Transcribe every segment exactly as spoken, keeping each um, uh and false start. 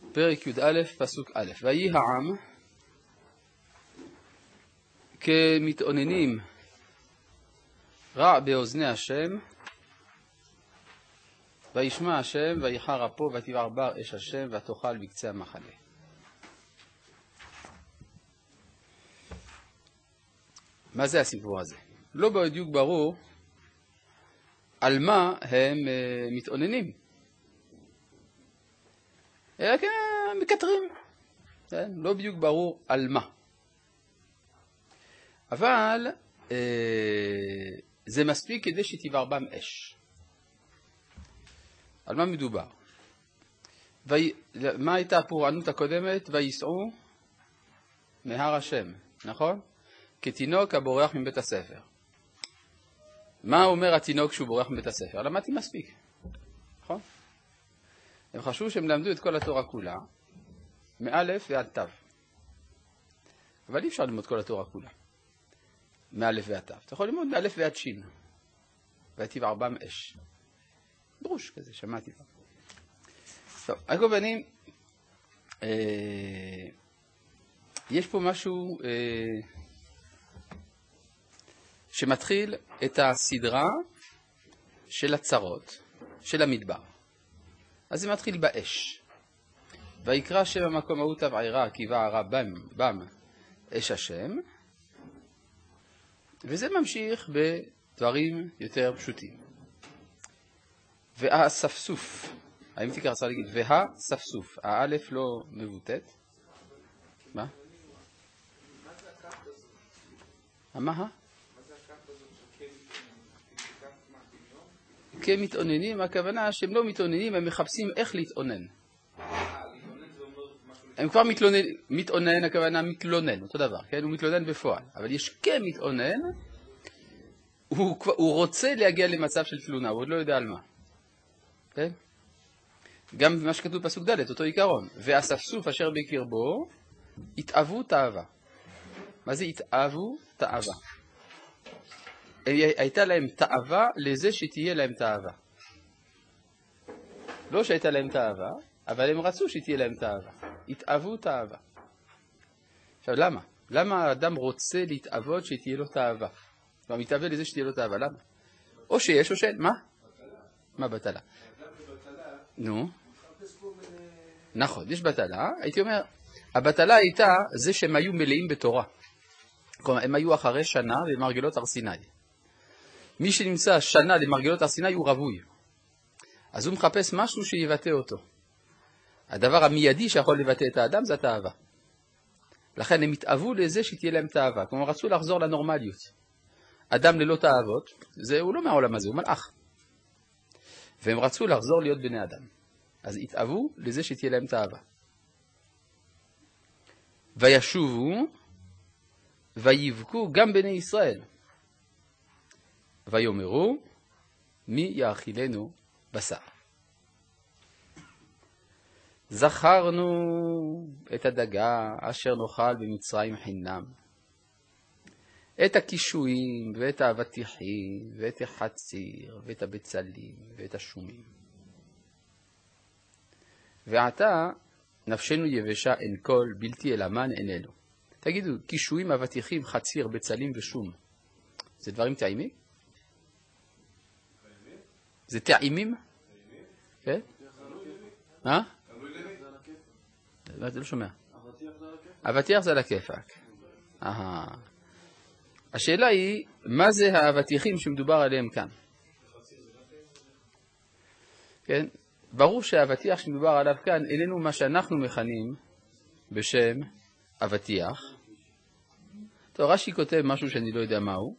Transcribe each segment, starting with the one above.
פרק י"א פסוק א'. ויהי העם כמתאוננים רע באוזני השם, וישמע השם ויחר אפו ותבער בר אש השם ותאכל בקצה המחנה. מה זה הסיפור הזה? לא בדיוק ברור על מה הם uh, מתאוננים. אלא כן, מקטרים. כן? לא בדיוק ברור על מה. אבל uh, זה מספיק כדי שתבער בם אש. על מה מדובר? ו... מה הייתה הפורענות הקודמת? ויסעו מהר השם, נכון? כתינוק הבורח מבית הספר. מה אומר התינוק כשהוא בורח מבית הספר? למדתי מספיק, נכון? הם חשבו שהם למדו את כל התורה כולה, מאלף ועד תו. אבל אי אפשר ללמוד כל התורה כולה, מאלף ועד תו. אתה יכול ללמוד מאלף ועד שין, ותבער בם אש. דרוש כזה, שמעתי פעם. טוב, על כל פנים, אה, יש פה משהו אה, שמתחיל את הסדרה של הצרות, של המדבר. אז זה מתחיל באש. ויקרא שם המקום ההוא תבערה כי בערה בם, בם אש השם. וזה ממשיך בדברים יותר פשוטים. והספסוף, האם תקרא צריך להגיד, והספסוף, האלף לא מבוטט. מה? מה זה הכף הזאת? מה? מה זה הכף הזאת של כף מהדמיון? כמתאוננים, הכוונה שהם לא מתאוננים, הם מחפשים איך להתאונן. אה, להתאונן זה אומר משהו... הם כבר מתלונן, מתאונן, הכוונה מתלונן, אותו דבר, כן? הוא מתלונן בפועל. אבל יש כמתאונן, הוא, הוא רוצה להגיע למצב של תלונה, הוא עוד לא יודע על מה. כן? גם מה שכתוב פסוק ד' אותו עיקרון. והספסוף אשר בקרבו התאוו תאווה. מה זה התאוו תאווה? הייתה להם תאווה לזה שתהיה להם תאווה. לא שהייתה להם תאווה, אבל הם רצו שתהיה להם תאווה. התאוו תאווה. עכשיו למה? למה האדם רוצה להתאוות שתהיה לו תאווה? הוא מתאווה לזה שתהיה לו תאווה, למה? או שיש או שאין, מה? מה בטלה? נו, נכון, יש בטלה. הייתי אומר, הבטלה הייתה זה שהם היו מלאים בתורה. כלומר, הם היו אחרי שנה למרגלות הר סיני. מי שנמצא שנה למרגלות הר סיני הוא רווי. אז הוא מחפש משהו שיבטא אותו. הדבר המיידי שיכול לבטא את האדם זה התאווה. לכן הם התאוו לזה שתהיה להם תאווה. כלומר, רצו לחזור לנורמליות. אדם ללא תאוות, זה, הוא לא מהעולם הזה, הוא מלאך. והם רצו לחזור להיות בני אדם. אז התאוו לזה שתהיה להם תאווה. וישובו ויבכו גם בני ישראל. ויאמרו מי יאכילנו בשר. זכרנו את הדגה אשר נאכל במצרים חינם. את הקישואים ואת האבטיחים ואת החציר ואת הבצלים ואת השומים. ועתה נפשנו יבשה אין כל בלתי אל המן איננו. תגידו, קישואים, אבטיחים, חציר, בצלים ושום, זה דברים טעימים? זה טעימים? כן? מה? אתה לא שומע. אבטיח זה על הכיפק. אהה. השאלה היא, מה זה האבטיחים שמדובר עליהם כאן? כן? ברור שהאבטיח שמדובר עליו כאן איננו מה שאנחנו מכנים בשם אבטיח. טוב, רש"י כותב משהו שאני לא יודע מהו,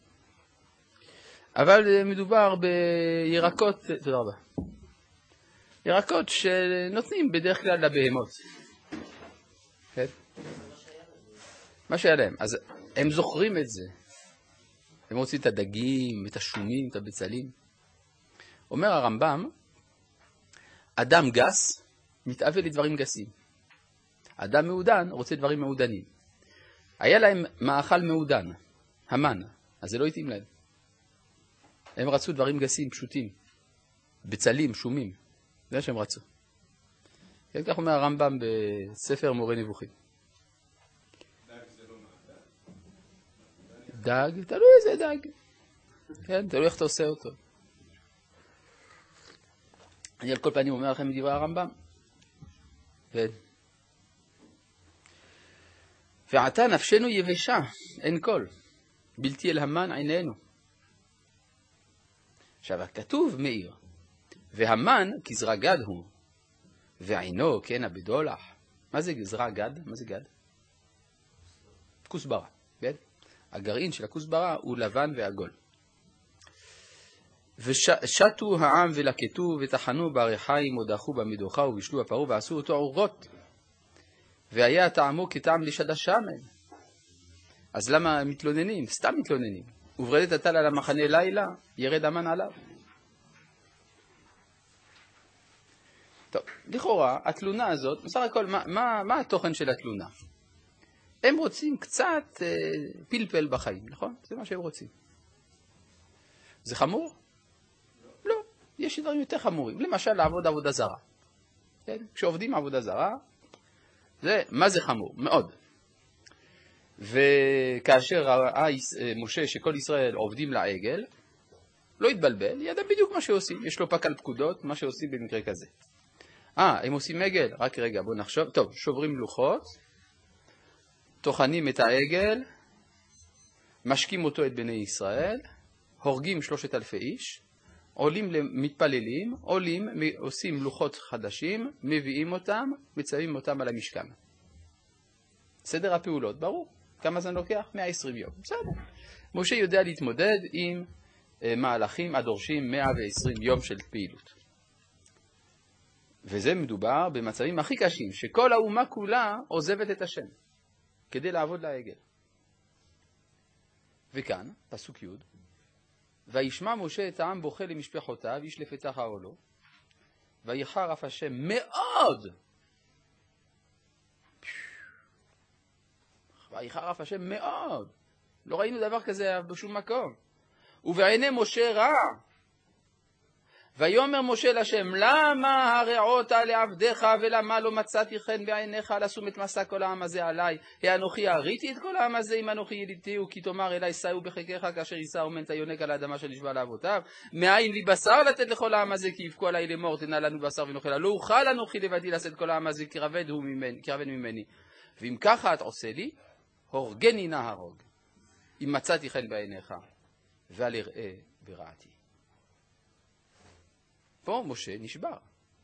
אבל מדובר בירקות, תודה רבה, ירקות שנותנים בדרך כלל לבהמות. כן? מה שהיה להם. אז הם זוכרים את זה. הם רוצים את הדגים, את השומים, את הבצלים. אומר הרמב"ם, אדם גס מתאווה לדברים גסים. אדם מעודן רוצה דברים מעודנים. היה להם מאכל מעודן, המן, אז זה לא התאים להם. הם רצו דברים גסים, פשוטים, בצלים, שומים. זה שהם רצו. כן, כך אומר הרמב"ם בספר מורה נבוכים. דג, תלוי איזה דג. כן, תלוי איך אתה עושה אותו. אני על כל פנים אומר לכם מדברי הרמב"ם. כן. ועתה נפשנו יבשה, אין כל. בלתי אל המן עינינו. עכשיו, הכתוב מאיר. והמן כזרע גד הוא. ועינו כן הבדולח. מה זה זרע גד? מה זה גד? כוסברה. כן? הגרעין של הכוסברה הוא לבן ועגול. ושתו העם ולקטו ותחנו בעריחיים ודחו במדוחה ובשלו הפרו ועשו אותו עורות. והיה טעמו כטעם לשד השמן. אז למה מתלוננים? סתם מתלוננים. וברדת הטל על המחנה לילה, ירד המן עליו. טוב, לכאורה, התלונה הזאת, בסך הכל, מה, מה, מה התוכן של התלונה? הם רוצים קצת אה, פלפל בחיים, נכון? זה מה שהם רוצים. זה חמור? לא. לא. יש דברים יותר חמורים. למשל, לעבוד עבודה זרה. כן? כשעובדים עבודה זרה, זה, מה זה חמור? מאוד. וכאשר ראה משה שכל ישראל עובדים לעגל, לא התבלבל, ידע בדיוק מה שעושים. יש לו פק על פקודות, מה שעושים במקרה כזה. אה, הם עושים עגל? רק רגע, בואו נחשוב. טוב, שוברים לוחות, טוחנים את העגל, משקים אותו את בני ישראל, הורגים שלושת אלפי איש, עולים למתפללים, עולים, עושים לוחות חדשים, מביאים אותם, מצווים אותם על המשכן. סדר הפעולות, ברור. כמה זמן לוקח? מאה ועשרים יום. בסדר. משה יודע להתמודד עם אה, מהלכים הדורשים מאה ועשרים יום של פעילות. וזה מדובר במצבים הכי קשים, שכל האומה כולה עוזבת את השם, כדי לעבוד לעגל. וכאן, פסוק י' וישמע משה את העם בוכה למשפחותיו, איש לפתח העולו, ויחר אף השם מאוד. ויחר אף השם מאוד. לא ראינו דבר כזה בשום מקום. ובעיני משה רע. ויאמר משה לשם, למה הרעות לעבדך ולמה לא מצאתי חן בעיניך לשום את מסע כל העם הזה עליי? האנוכי הריתי את כל העם הזה אם אנוכי ילידתיהו, כי תאמר אלי שאו בחיקך כאשר יישא אומן יונק על האדמה שנשבע לאבותיו. מאין לי בשר לתת לכל העם הזה, כי יבכו עלי לאמור תנה לנו בשר ונאכלה. לא אוכל אנוכי לבדי לשאת כל העם הזה, כי רבד הוא ממני, כי רבד ממני. ואם ככה את עושה לי, הורגני נא הרוג, אם מצאתי חן בעיניך, ואל אראה ברעתי. פה משה נשבר.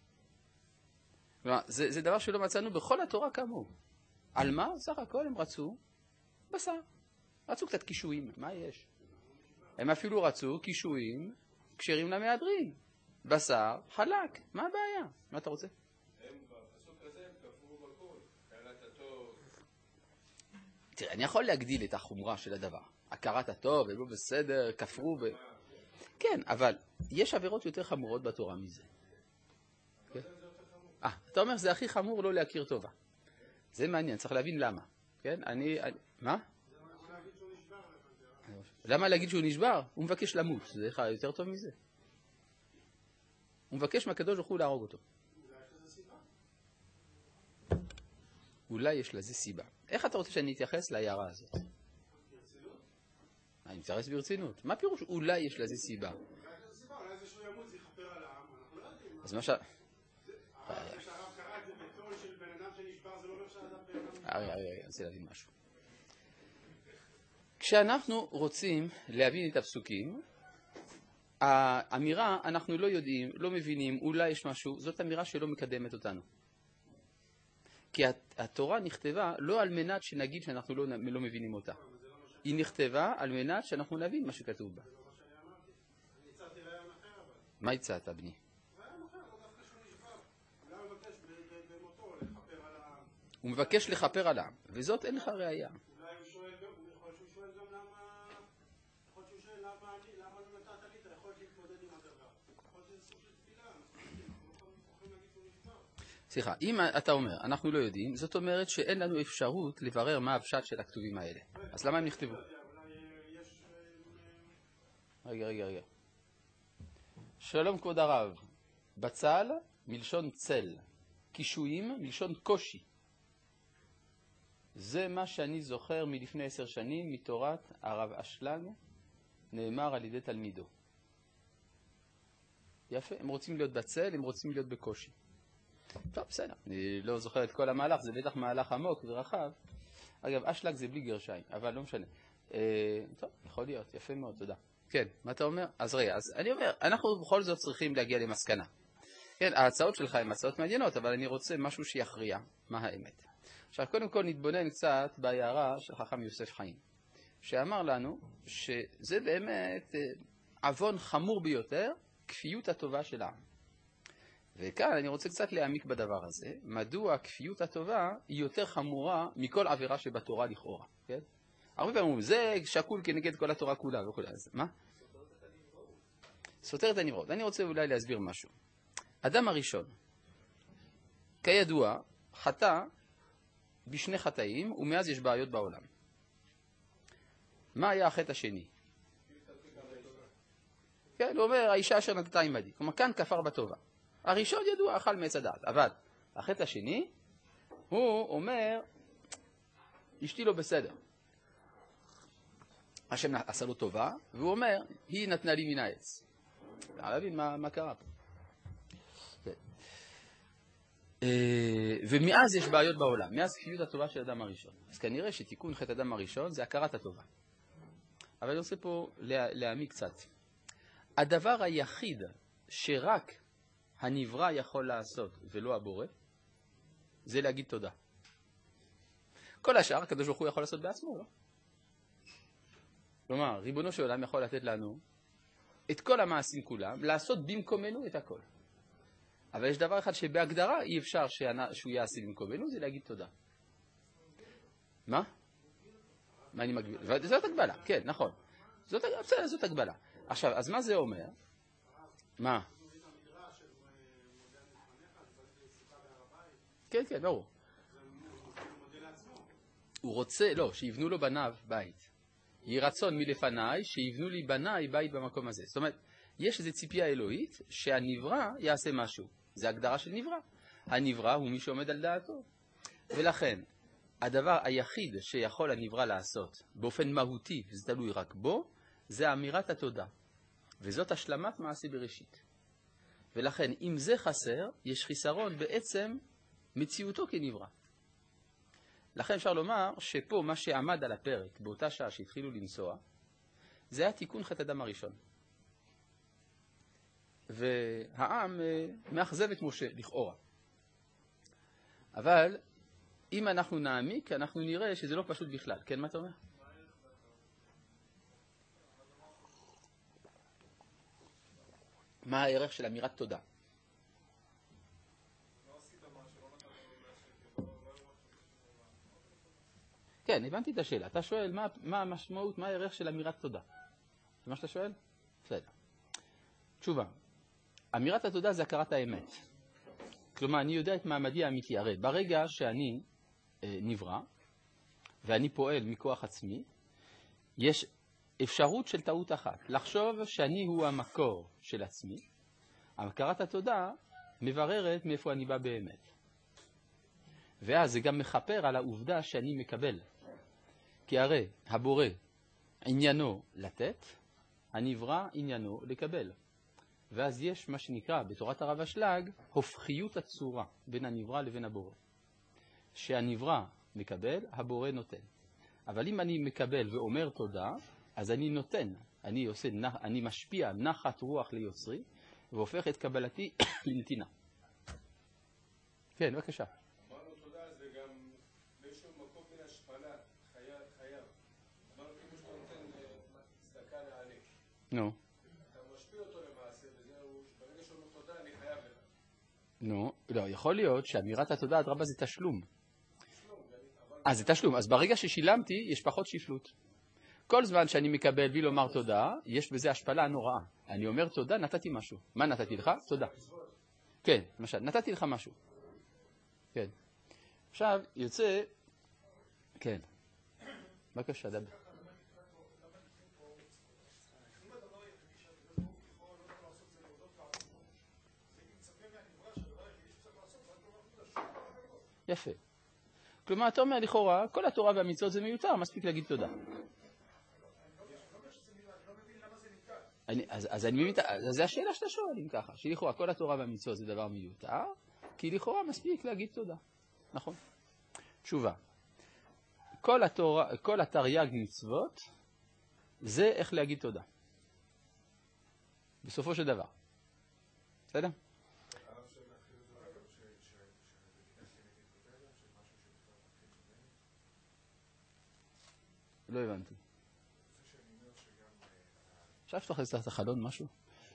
זה, זה דבר שלא מצאנו בכל התורה כאמור. על מה? סך הכל הם רצו בשר. רצו קצת קישואים. מה יש? הם אפילו רצו קישואים כשרים למהדרין. בשר, חלק. מה הבעיה? מה אתה רוצה? הם בפסוק הזה הם כפרו בכל. הכרת הטוב. תראה, אני יכול להגדיל את החומרה של הדבר. הכרת הטוב, הם לא בסדר, כפרו ב... כן, אבל יש עבירות יותר חמורות בתורה מזה. כן? אה, אתה אומר, זה הכי חמור לא להכיר טובה. זה מעניין, צריך להבין למה. כן? אני... מה? למה להגיד שהוא נשבר? הוא מבקש למות. זה יותר טוב מזה. הוא מבקש מהקדוש ברוך הוא להרוג אותו. אולי יש לזה סיבה. איך אתה רוצה שאני אתייחס להערה הזאת? אני מתייחס ברצינות. מה פירוש? אולי יש לזה סיבה. אולי יש לזה סיבה, אולי זה שהוא ימות, זה יכפר על העם, אנחנו לא יודעים. אז מה ש... הרב קרא את זה בטון של בן אדם שנשבר, זה לא אומר שהאדם בן אדם נשבר. ארי, ארי, אני רוצה להבין משהו. כשאנחנו רוצים להבין את הפסוקים, האמירה, אנחנו לא יודעים, לא מבינים, אולי יש משהו, זאת אמירה שלא מקדמת אותנו. כי התורה נכתבה לא על מנת שנגיד שאנחנו לא, לא מבינים אותה. היא נכתבה על מנת שאנחנו נבין מה שכתוב בה. מה הצעת, בני? הוא מבקש לכפר על העם, וזאת אין לך ראייה. אולי הוא שואל גם, יכול שהוא שואל גם למה, יכול שהוא שואל למה אני, למה לא נתת לי, אתה יכול להתמודד עם הדבר. יכול שזה סוג של תפילה, אנחנו לא יכולים להגיד שהוא נשבר. סליחה, אם אתה אומר, אנחנו לא יודעים, זאת אומרת שאין לנו אפשרות לברר מה הפשט של הכתובים האלה. אז למה הם נכתבו? רגע, רגע, רגע. שלום כבוד הרב. בצל מלשון צל. קישויים מלשון קושי. זה מה שאני זוכר מלפני עשר שנים מתורת הרב אשלג, נאמר על ידי תלמידו. יפה, הם רוצים להיות בצל, הם רוצים להיות בקושי. טוב, בסדר, אני לא זוכר את כל המהלך, זה בטח מהלך עמוק ורחב. אגב, אשלג זה בלי גרשיים, אבל לא משנה. אה, טוב, יכול להיות, יפה מאוד, תודה. כן, מה אתה אומר? אז רגע, אז אני אומר, אנחנו בכל זאת צריכים להגיע למסקנה. כן, ההצעות שלך הן הצעות מעניינות, אבל אני רוצה משהו שיכריע מה האמת. עכשיו, קודם כל נתבונן קצת בהערה של חכם יוסף חיים, שאמר לנו שזה באמת עוון חמור ביותר, כפיות הטובה של העם. וכאן אני רוצה קצת להעמיק בדבר הזה, מדוע כפיות הטובה היא יותר חמורה מכל עבירה שבתורה לכאורה, כן? הרבה פעמים אומרים, זה שקול כנגד כל התורה כולה וכו'. אז מה? סותר את הנברות. אני רוצה אולי להסביר משהו. אדם הראשון, כידוע, חטא בשני חטאים, ומאז יש בעיות בעולם. מה היה החטא השני? כן, הוא אומר, האישה אשר נתתה עמדי. כלומר, כאן כפר בטובה. הראשון ידוע, אכל מעץ הדעת. אבל החטא השני, הוא אומר, אשתי לא בסדר. השם עשה לו טובה, והוא אומר, היא נתנה לי מן העץ. אני להבין מה, מה קרה פה. ומאז יש בעיות בעולם, מאז כפיות הטובה של אדם הראשון. אז כנראה שתיקון חטא אדם הראשון זה הכרת הטובה. אבל אני רוצה פה להעמיק קצת. הדבר היחיד שרק הנברא יכול לעשות ולא הבורא, זה להגיד תודה. כל השאר הקדוש ברוך הוא יכול לעשות בעצמו, לא? כלומר, ריבונו של עולם יכול לתת לנו את כל המעשים כולם, לעשות במקומנו את הכל. אבל יש דבר אחד שבהגדרה אי אפשר שהוא יעשה במקומנו, זה להגיד תודה. מה? מה אני מגביל? זאת הגבלה, כן, נכון. זאת, בסדר, זאת הגבלה. עכשיו, אז מה זה אומר? מה? כן, כן, ברור. הוא רוצה, לא, שיבנו לו בניו בית. יהי רצון מלפניי, שיבנו לי בניי בית במקום הזה. זאת אומרת, יש איזו ציפייה אלוהית שהנברא יעשה משהו. זה הגדרה של נברא. הנברא הוא מי שעומד על דעתו. ולכן, הדבר היחיד שיכול הנברא לעשות באופן מהותי, וזה תלוי רק בו, זה אמירת התודה. וזאת השלמת מעשה בראשית. ולכן, אם זה חסר, יש חיסרון בעצם מציאותו כנברא. לכן אפשר לומר שפה מה שעמד על הפרק באותה שעה שהתחילו לנסוע, זה היה תיקון חטא אדם הראשון. והעם מאכזב את משה לכאורה. אבל אם אנחנו נעמיק, אנחנו נראה שזה לא פשוט בכלל. כן, מה אתה אומר? מה הערך של אמירת תודה? כן, הבנתי את השאלה. אתה שואל מה, מה המשמעות, מה הערך של אמירת תודה? זה מה שאתה שואל? בסדר. תשובה. אמירת התודה זה הכרת האמת. כלומר, אני יודע את מעמדי האמיתי. הרי ברגע שאני אה, נברא, ואני פועל מכוח עצמי, יש אפשרות של טעות אחת. לחשוב שאני הוא המקור של עצמי. הכרת התודה מבררת מאיפה אני בא באמת. ואז זה גם מחפר על העובדה שאני מקבל. כי הרי הבורא עניינו לתת, הנברא עניינו לקבל. ואז יש מה שנקרא בתורת הרב אשלג, הופכיות הצורה בין הנברא לבין הבורא. שהנברא מקבל, הבורא נותן. אבל אם אני מקבל ואומר תודה, אז אני נותן. אני, עושה, אני משפיע נחת רוח ליוצרי, והופך את קבלתי לנתינה. כן, בבקשה. אמרנו תודה, זה גם באיזשהו מקום מן השפלה, חייב, חייב. אמרנו כמו שאתה נותן צדקה לעני. נו. אתה משפיע אותו למעשה, וזהו, ברגע שהוא אומר תודה, אני חייב לך. נו, לא, יכול להיות שאמירת התודה, אדרבה, זה תשלום. אז זה תשלום. אז ברגע ששילמתי, יש פחות שפלות. כל זמן שאני מקבל בלי לומר תודה, יש בזה השפלה נוראה. אני אומר תודה, נתתי משהו. מה נתתי לך? תודה. כן, למשל, נתתי לך משהו. כן. עכשיו, יוצא... כן. בבקשה, דבר. יפה. כלומר, אתה אומר לכאורה, כל התורה והמצוות זה מיותר, מספיק להגיד תודה. אני, אז, אז אני מבין, אז זה השאלה שאתה שואל, אם ככה, שלכאורה כל התורה והמצוות זה דבר מיותר, כי לכאורה מספיק להגיד תודה. נכון? תשובה. כל התורה, כל התרי"ג מצוות, זה איך להגיד תודה. בסופו של דבר. בסדר? לא הבנתי. עכשיו שתוכל לצלח את החלון משהו?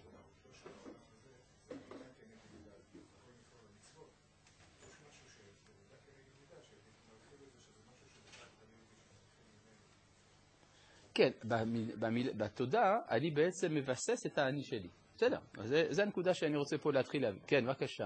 כן, בתודה אני בעצם מבסס את האני שלי. בסדר, זה הנקודה שאני רוצה פה להתחיל להבין. כן, בבקשה.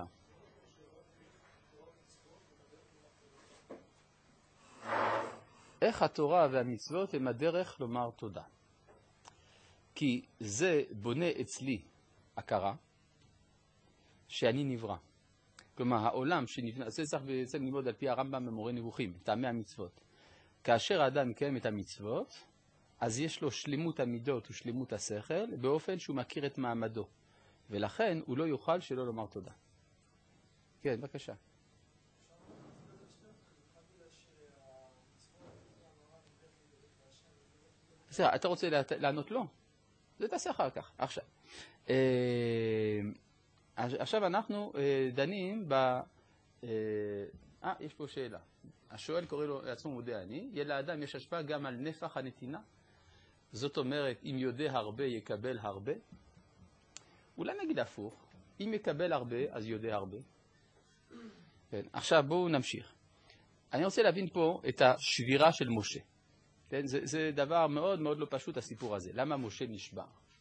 איך התורה והמצוות הם הדרך לומר תודה? כי זה בונה אצלי הכרה שאני נברא. כלומר, העולם שנבנה, זה צריך בעצם ללמוד על פי הרמב"ם במורה נבוכים, טעמי המצוות. כאשר האדם מקיים את המצוות, אז יש לו שלמות המידות ושלמות השכל, באופן שהוא מכיר את מעמדו. ולכן הוא לא יוכל שלא לומר תודה. כן, בבקשה. בסדר, אתה רוצה לענות לו? זה תעשה אחר כך. עכשיו. עכשיו אנחנו דנים ב... אה, יש פה שאלה. השואל קורא לו לעצמו מודה אני. לאדם יש השפעה גם על נפח הנתינה. זאת אומרת, אם יודע הרבה, יקבל הרבה. אולי נגיד הפוך. אם יקבל הרבה, אז יודע הרבה. כן. עכשיו בואו נמשיך. אני רוצה להבין פה את השבירה של משה. כן? זה, זה דבר מאוד מאוד לא פשוט הסיפור הזה. למה משה נשבר?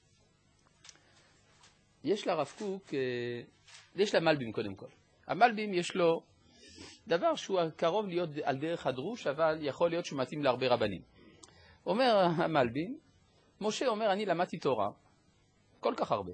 יש לרב קוק, יש למלבים קודם כל. המלבים יש לו דבר שהוא קרוב להיות על דרך הדרוש, אבל יכול להיות שהוא מתאים להרבה רבנים. אומר המלבים, משה אומר, אני למדתי תורה, כל כך הרבה.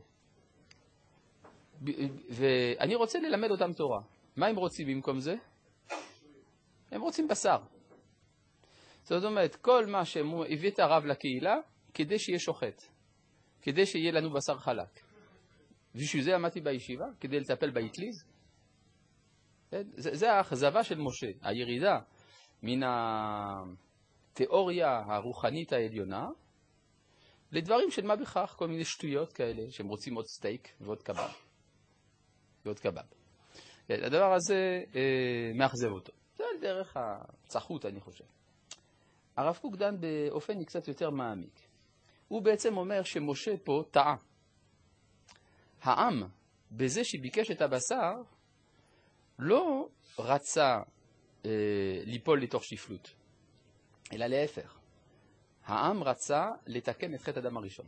ואני רוצה ללמד אותם תורה. מה הם רוצים במקום זה? הם רוצים בשר. זאת אומרת, כל מה שהביא את הרב לקהילה, כדי שיהיה שוחט. כדי שיהיה לנו בשר חלק. בשביל זה עמדתי בישיבה, כדי לטפל באטליז. זה, זה האכזבה של משה, הירידה מן התיאוריה הרוחנית העליונה, לדברים של מה בכך, כל מיני שטויות כאלה, שהם רוצים עוד סטייק ועוד קבב. ועוד קבב. הדבר הזה אה, מאכזב אותו. זה על דרך הצחות, אני חושב. הרב קוק דן באופן קצת יותר מעמיק. הוא בעצם אומר שמשה פה טעה. העם, בזה שביקש את הבשר, לא רצה אה, ליפול לתוך שפלות, אלא להפך. העם רצה לתקן את חטא אדם הראשון.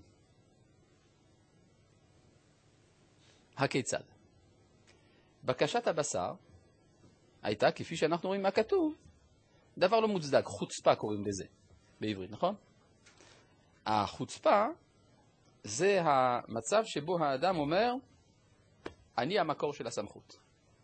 הכיצד? בקשת הבשר הייתה, כפי שאנחנו רואים מה כתוב, דבר לא מוצדק, חוצפה קוראים לזה בעברית, נכון? החוצפה זה המצב שבו האדם אומר, אני המקור של הסמכות.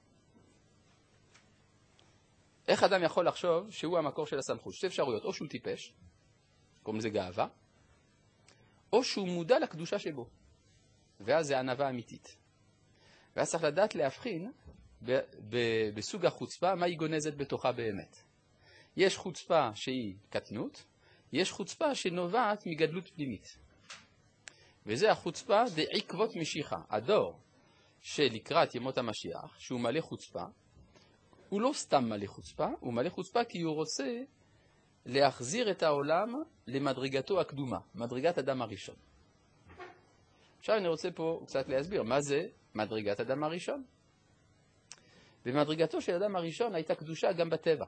איך אדם יכול לחשוב שהוא המקור של הסמכות? שתי אפשרויות, או שהוא טיפש, קוראים לזה גאווה, או שהוא מודע לקדושה שבו. ואז זה ענווה אמיתית. ואז צריך לדעת להבחין ב- ב- בסוג החוצפה, מה היא גונזת בתוכה באמת. יש חוצפה שהיא קטנות, יש חוצפה שנובעת מגדלות פנימית. וזה החוצפה דעקבות משיחה. הדור שלקראת ימות המשיח, שהוא מלא חוצפה, הוא לא סתם מלא חוצפה, הוא מלא חוצפה כי הוא רוצה להחזיר את העולם למדרגתו הקדומה, מדרגת אדם הראשון. עכשיו אני רוצה פה קצת להסביר מה זה מדרגת אדם הראשון. במדרגתו של אדם הראשון הייתה קדושה גם בטבע.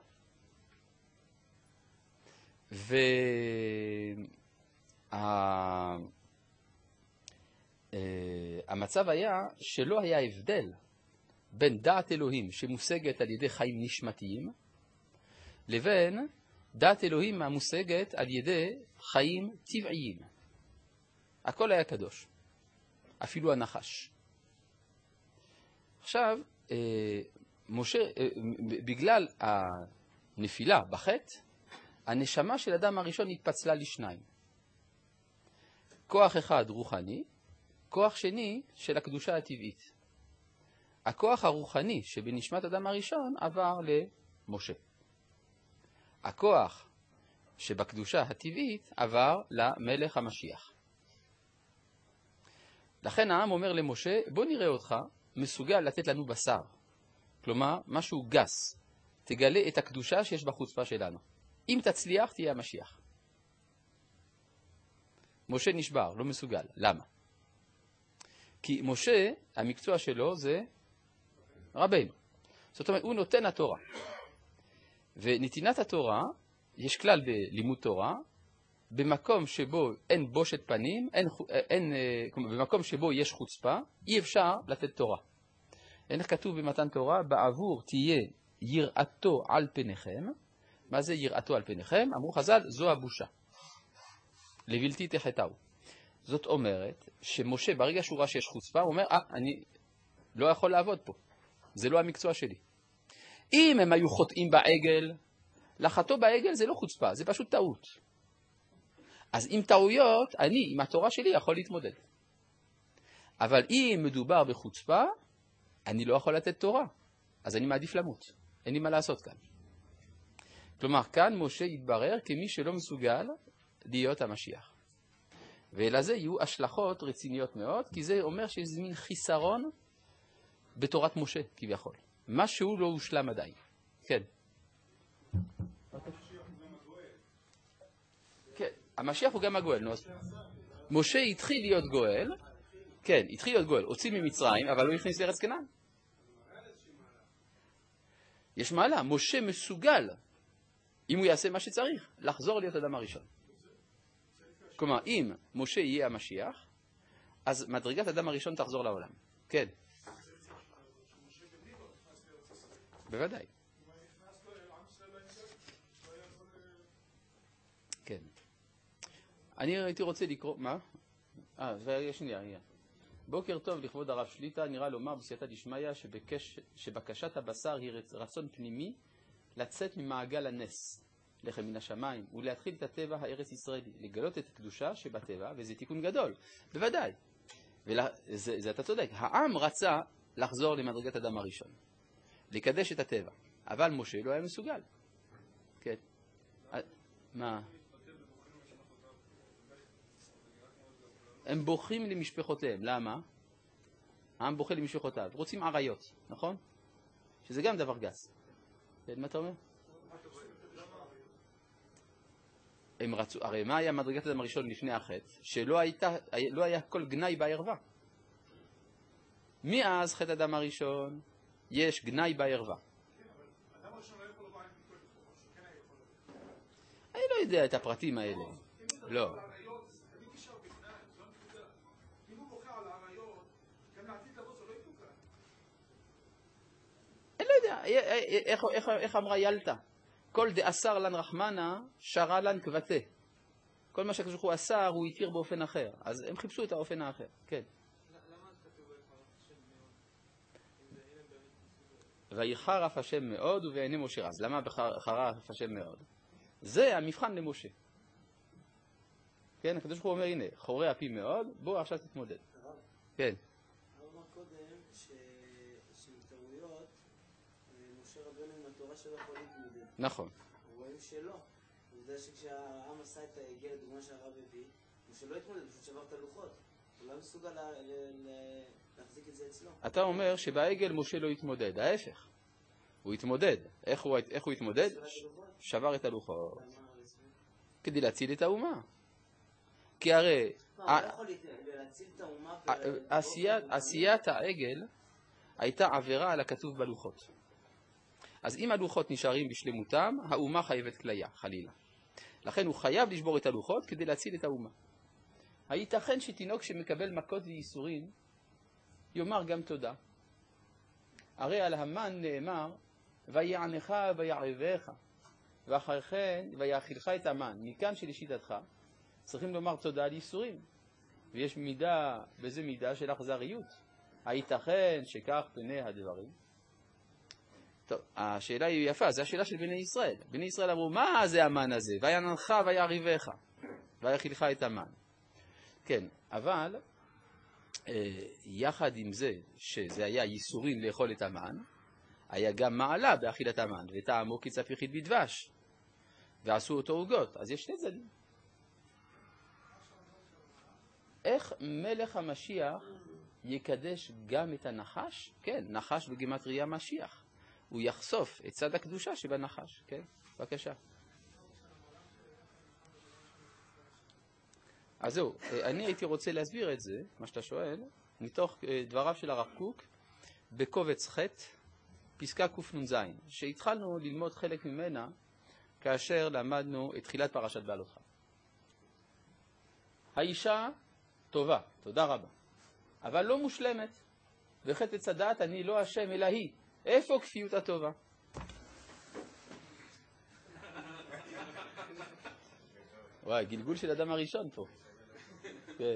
והמצב היה שלא היה הבדל בין דעת אלוהים שמושגת על ידי חיים נשמתיים לבין דעת אלוהים המושגת על ידי חיים טבעיים. הכל היה קדוש, אפילו הנחש. עכשיו, משה, בגלל הנפילה בחטא, הנשמה של אדם הראשון התפצלה לשניים. כוח אחד רוחני, כוח שני של הקדושה הטבעית. הכוח הרוחני שבנשמת אדם הראשון עבר למשה. הכוח שבקדושה הטבעית עבר למלך המשיח. לכן העם אומר למשה, בוא נראה אותך מסוגל לתת לנו בשר. כלומר, משהו גס. תגלה את הקדושה שיש בחוצפה שלנו. אם תצליח, תהיה המשיח. משה נשבר, לא מסוגל. למה? כי משה, המקצוע שלו זה רבינו. זאת אומרת, הוא נותן התורה. ונתינת התורה, יש כלל בלימוד תורה, במקום שבו אין בושת פנים, אין, אין, במקום שבו יש חוצפה, אי אפשר לתת תורה. אין כתוב במתן תורה, בעבור תהיה יראתו על פניכם. מה זה יראתו על פניכם? אמרו חז"ל, זו הבושה. לבלתי תחטאו. זאת אומרת שמשה ברגע שהוא ראה שיש חוצפה, הוא אומר, אה, אני לא יכול לעבוד פה. זה לא המקצוע שלי. אם הם היו חוטאים בעגל, לחטוא בעגל זה לא חוצפה, זה פשוט טעות. אז עם טעויות, אני עם התורה שלי יכול להתמודד. אבל אם מדובר בחוצפה, אני לא יכול לתת תורה. אז אני מעדיף למות. אין לי מה לעשות כאן. כלומר, כאן משה יתברר כמי שלא מסוגל להיות המשיח. ולזה יהיו השלכות רציניות מאוד, כי זה אומר שיש מין חיסרון בתורת משה, כביכול. משהו לא הושלם עדיין. כן. כן, המשיח הוא גם הגואל. משה התחיל להיות גואל, כן, התחיל להיות גואל, הוציא ממצרים, אבל הוא הכניס לארץ כנען. יש מעלה, משה מסוגל, אם הוא יעשה מה שצריך, לחזור להיות אדם הראשון. כלומר, אם משה יהיה המשיח, אז מדרגת אדם הראשון תחזור לעולם. כן. בוודאי. כן. אני הייתי רוצה לקרוא, מה? אה, זה שנייה, שנייה. בוקר טוב לכבוד הרב שליטה, נראה לומר בסייעתא דשמיא שבקש, שבקשת הבשר היא רצון פנימי לצאת ממעגל הנס, לחם מן השמיים, ולהתחיל את הטבע הארץ ישראלי, לגלות את הקדושה שבטבע, וזה תיקון גדול, בוודאי. וזה, זה אתה צודק, העם רצה לחזור למדרגת אדם הראשון, לקדש את הטבע, אבל משה לא היה מסוגל. כן. מה? הם בוכים למשפחותיהם. למה? העם בוכה למשפחותיו. רוצים עריות, נכון? שזה גם דבר גס. מה אתה אומר? הם רצו, הרי מה היה מדרגת אדם הראשון לפני החטא? שלא הייתה, לא היה כל גנאי בערווה. מאז חטא אדם הראשון יש גנאי בערווה. אני לא יודע את הפרטים האלה. לא. אני לא יודע, איך, איך, איך אמרה ילתה? כל דאסר לן רחמנה, שרה לן כבתה. כל מה שהקדוש ברוך הוא אסר, הוא התיר באופן אחר. אז הם חיפשו את האופן האחר. כן. למה כתוב ויחר השם מאוד? ויחר אף השם מאוד ובעיני משה רז. למה בחר אף השם מאוד? זה המבחן למשה. כן, הקדוש ברוך הוא אומר, הנה, חורי אפי מאוד, בואו עכשיו תתמודד. כן. אמר קודם שמטעויות, משה רבנו עם התורה שלו יכול להתמודד. נכון. רואים שלא. עובדה שכשהעם עשה את העגל, דוגמה שהרב הביא, משה לא התמודד, פשוט שבר את הלוחות. הוא לא מסוגל להחזיק את זה אצלו. אתה אומר שבעגל משה לא התמודד, ההפך. הוא התמודד. איך הוא, איך הוא התמודד? שבר את הלוחות. כדי להציל את האומה. כי הרי עשיית העגל הייתה עבירה על הכתוב בלוחות. אז אם הלוחות נשארים בשלמותם, האומה חייבת כליה, חלילה. לכן הוא חייב לשבור את הלוחות כדי להציל את האומה. הייתכן שתינוק שמקבל מכות וייסורים יאמר גם תודה. הרי על המן נאמר ויענך ויעבך ואחרי כן ויאכילך את המן. מכאן שלשיטתך צריכים לומר תודה על ייסורים, ויש מידה, בזה מידה של אכזריות. הייתכן שכך פני הדברים? טוב, השאלה היא יפה, זו השאלה של בני ישראל. בני ישראל אמרו, מה זה המן הזה? ויננך ויריבך, ויאכילך את המן. כן, אבל אה, יחד עם זה, שזה היה ייסורים לאכול את המן, היה גם מעלה באכילת המן, וטעמו קצף יחיד בדבש, ועשו אותו עוגות. אז יש שני צדדים. איך מלך המשיח יקדש גם את הנחש? כן, נחש בגימטריה משיח. הוא יחשוף את צד הקדושה שבנחש. כן, בבקשה. אז זהו, אני הייתי רוצה להסביר את זה, מה שאתה שואל, מתוך דבריו של הרב קוק, בקובץ ח' פסקה קנ"ז, שהתחלנו ללמוד חלק ממנה כאשר למדנו את תחילת פרשת בעלותך. האישה טובה, תודה רבה, אבל לא מושלמת. בחטא עץ הדעת אני לא השם אלא היא. איפה כפיות הטובה? וואי, גלגול של אדם הראשון פה. כן.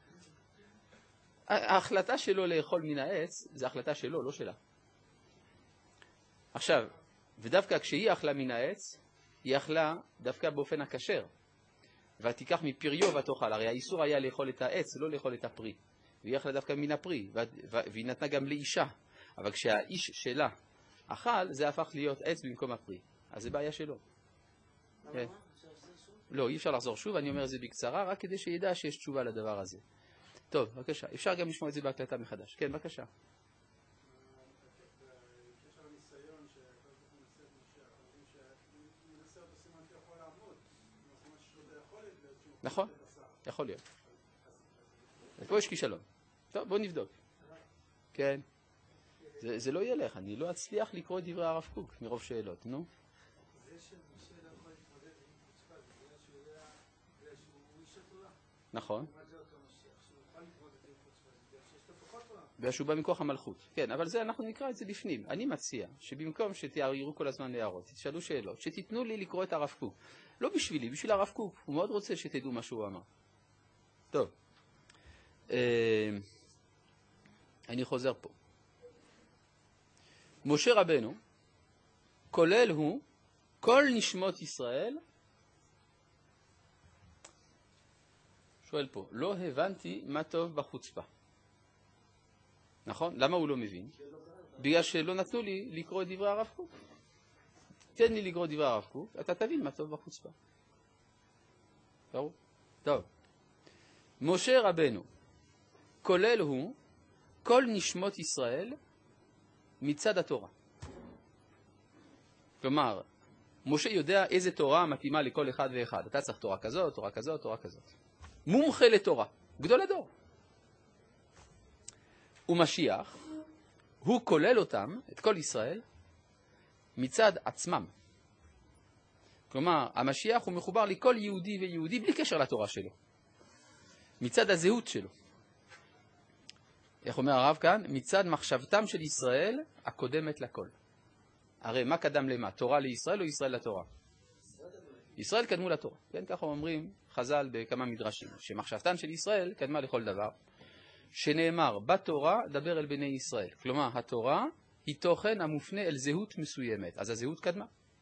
ההחלטה שלו לאכול מן העץ, זה החלטה שלו, לא שלה. עכשיו, ודווקא כשהיא אכלה מן העץ, היא אכלה דווקא באופן הכשר. ותיקח מפריו ותאכל. הרי האיסור היה לאכול את העץ, לא לאכול את הפרי. והיא אכלה דווקא מן הפרי, והיא נתנה גם לאישה. אבל כשהאיש שלה אכל, זה הפך להיות עץ במקום הפרי. אז זה בעיה שלו. כן. לא, אי אפשר לחזור שוב, אני אומר את זה בקצרה, רק כדי שידע שיש תשובה לדבר הזה. טוב, בבקשה. אפשר גם לשמוע את זה בהקלטה מחדש. כן, בבקשה. נכון, יכול להיות. פה יש כישלון. טוב, בוא נבדוק. כן. זה, זה לא ילך, אני לא אצליח לקרוא את דברי הרב קוק מרוב שאלות, נו. זה שמשה לא יכול להתמודד עם חוצפה, זה שהוא יודע, זה שהוא איש התורה. נכון. מה זה אותו משיח? שהוא יכול להתמודד עם חוצפה, זה שיש תפחות תורה. והשהו בא מכוח המלכות. כן, אבל זה, אנחנו נקרא את זה בפנים. אני מציע שבמקום שתעירו כל הזמן להערות, תשאלו שאלות, שתיתנו לי לקרוא את הרב קוק. לא בשבילי, בשביל הרב קוק. הוא מאוד רוצה שתדעו מה שהוא אמר. טוב. אני חוזר פה. משה רבנו, כולל הוא, כל נשמות ישראל, שואל פה, לא הבנתי מה טוב בחוצפה. נכון? למה הוא לא מבין? בגלל שלא נתנו לי לקרוא את דברי הרב קוק. תן לי לקרוא את דברי הרב קוק, אתה תבין מה טוב בחוצפה. ברור? טוב. משה רבנו, כולל הוא, כל נשמות ישראל, מצד התורה. כלומר, משה יודע איזה תורה מתאימה לכל אחד ואחד. אתה צריך תורה כזאת, תורה כזאת, תורה כזאת. מומחה לתורה, גדול הדור. ומשיח, הוא כולל אותם, את כל ישראל, מצד עצמם. כלומר, המשיח הוא מחובר לכל יהודי ויהודי בלי קשר לתורה שלו. מצד הזהות שלו. איך אומר הרב כאן? מצד מחשבתם של ישראל הקודמת לכל. הרי מה קדם למה? תורה לישראל או ישראל לתורה? ישראל קדמו לתורה. כן, ככה אומרים חז"ל בכמה מדרשים, שמחשבתן של ישראל קדמה לכל דבר. שנאמר, בתורה דבר אל בני ישראל. כלומר, התורה היא תוכן המופנה אל זהות מסוימת. אז הזהות קדמה.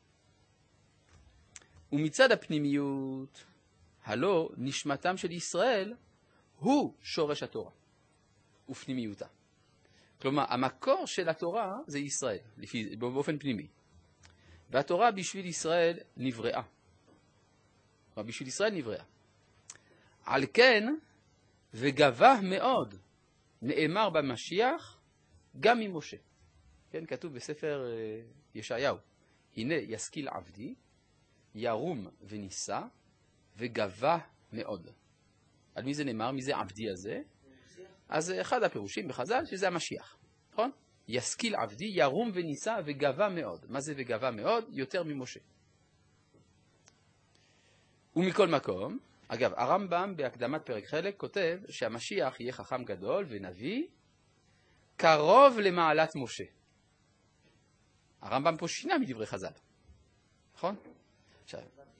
ומצד הפנימיות, הלא נשמתם של ישראל הוא שורש התורה. ופנימיותה. כלומר, המקור של התורה זה ישראל, לפי, באופן פנימי. והתורה בשביל ישראל נבראה. כלומר, בשביל ישראל נבראה. על כן, וגבה מאוד, נאמר במשיח, גם ממשה. כן, כתוב בספר ישעיהו, הנה ישכיל עבדי, ירום וניסה, וגבה מאוד. על מי זה נאמר? מי זה עבדי הזה? אז אחד הפירושים בחז"ל שזה המשיח, נכון? ישכיל עבדי, ירום וניסה וגבה מאוד. מה זה וגבה מאוד? יותר ממשה. ומכל מקום, אגב, הרמב"ם בהקדמת פרק חלק כותב שהמשיח יהיה חכם גדול ונביא קרוב למעלת משה. הרמב"ם פה שינה מדברי חז"ל, נכון? עכשיו,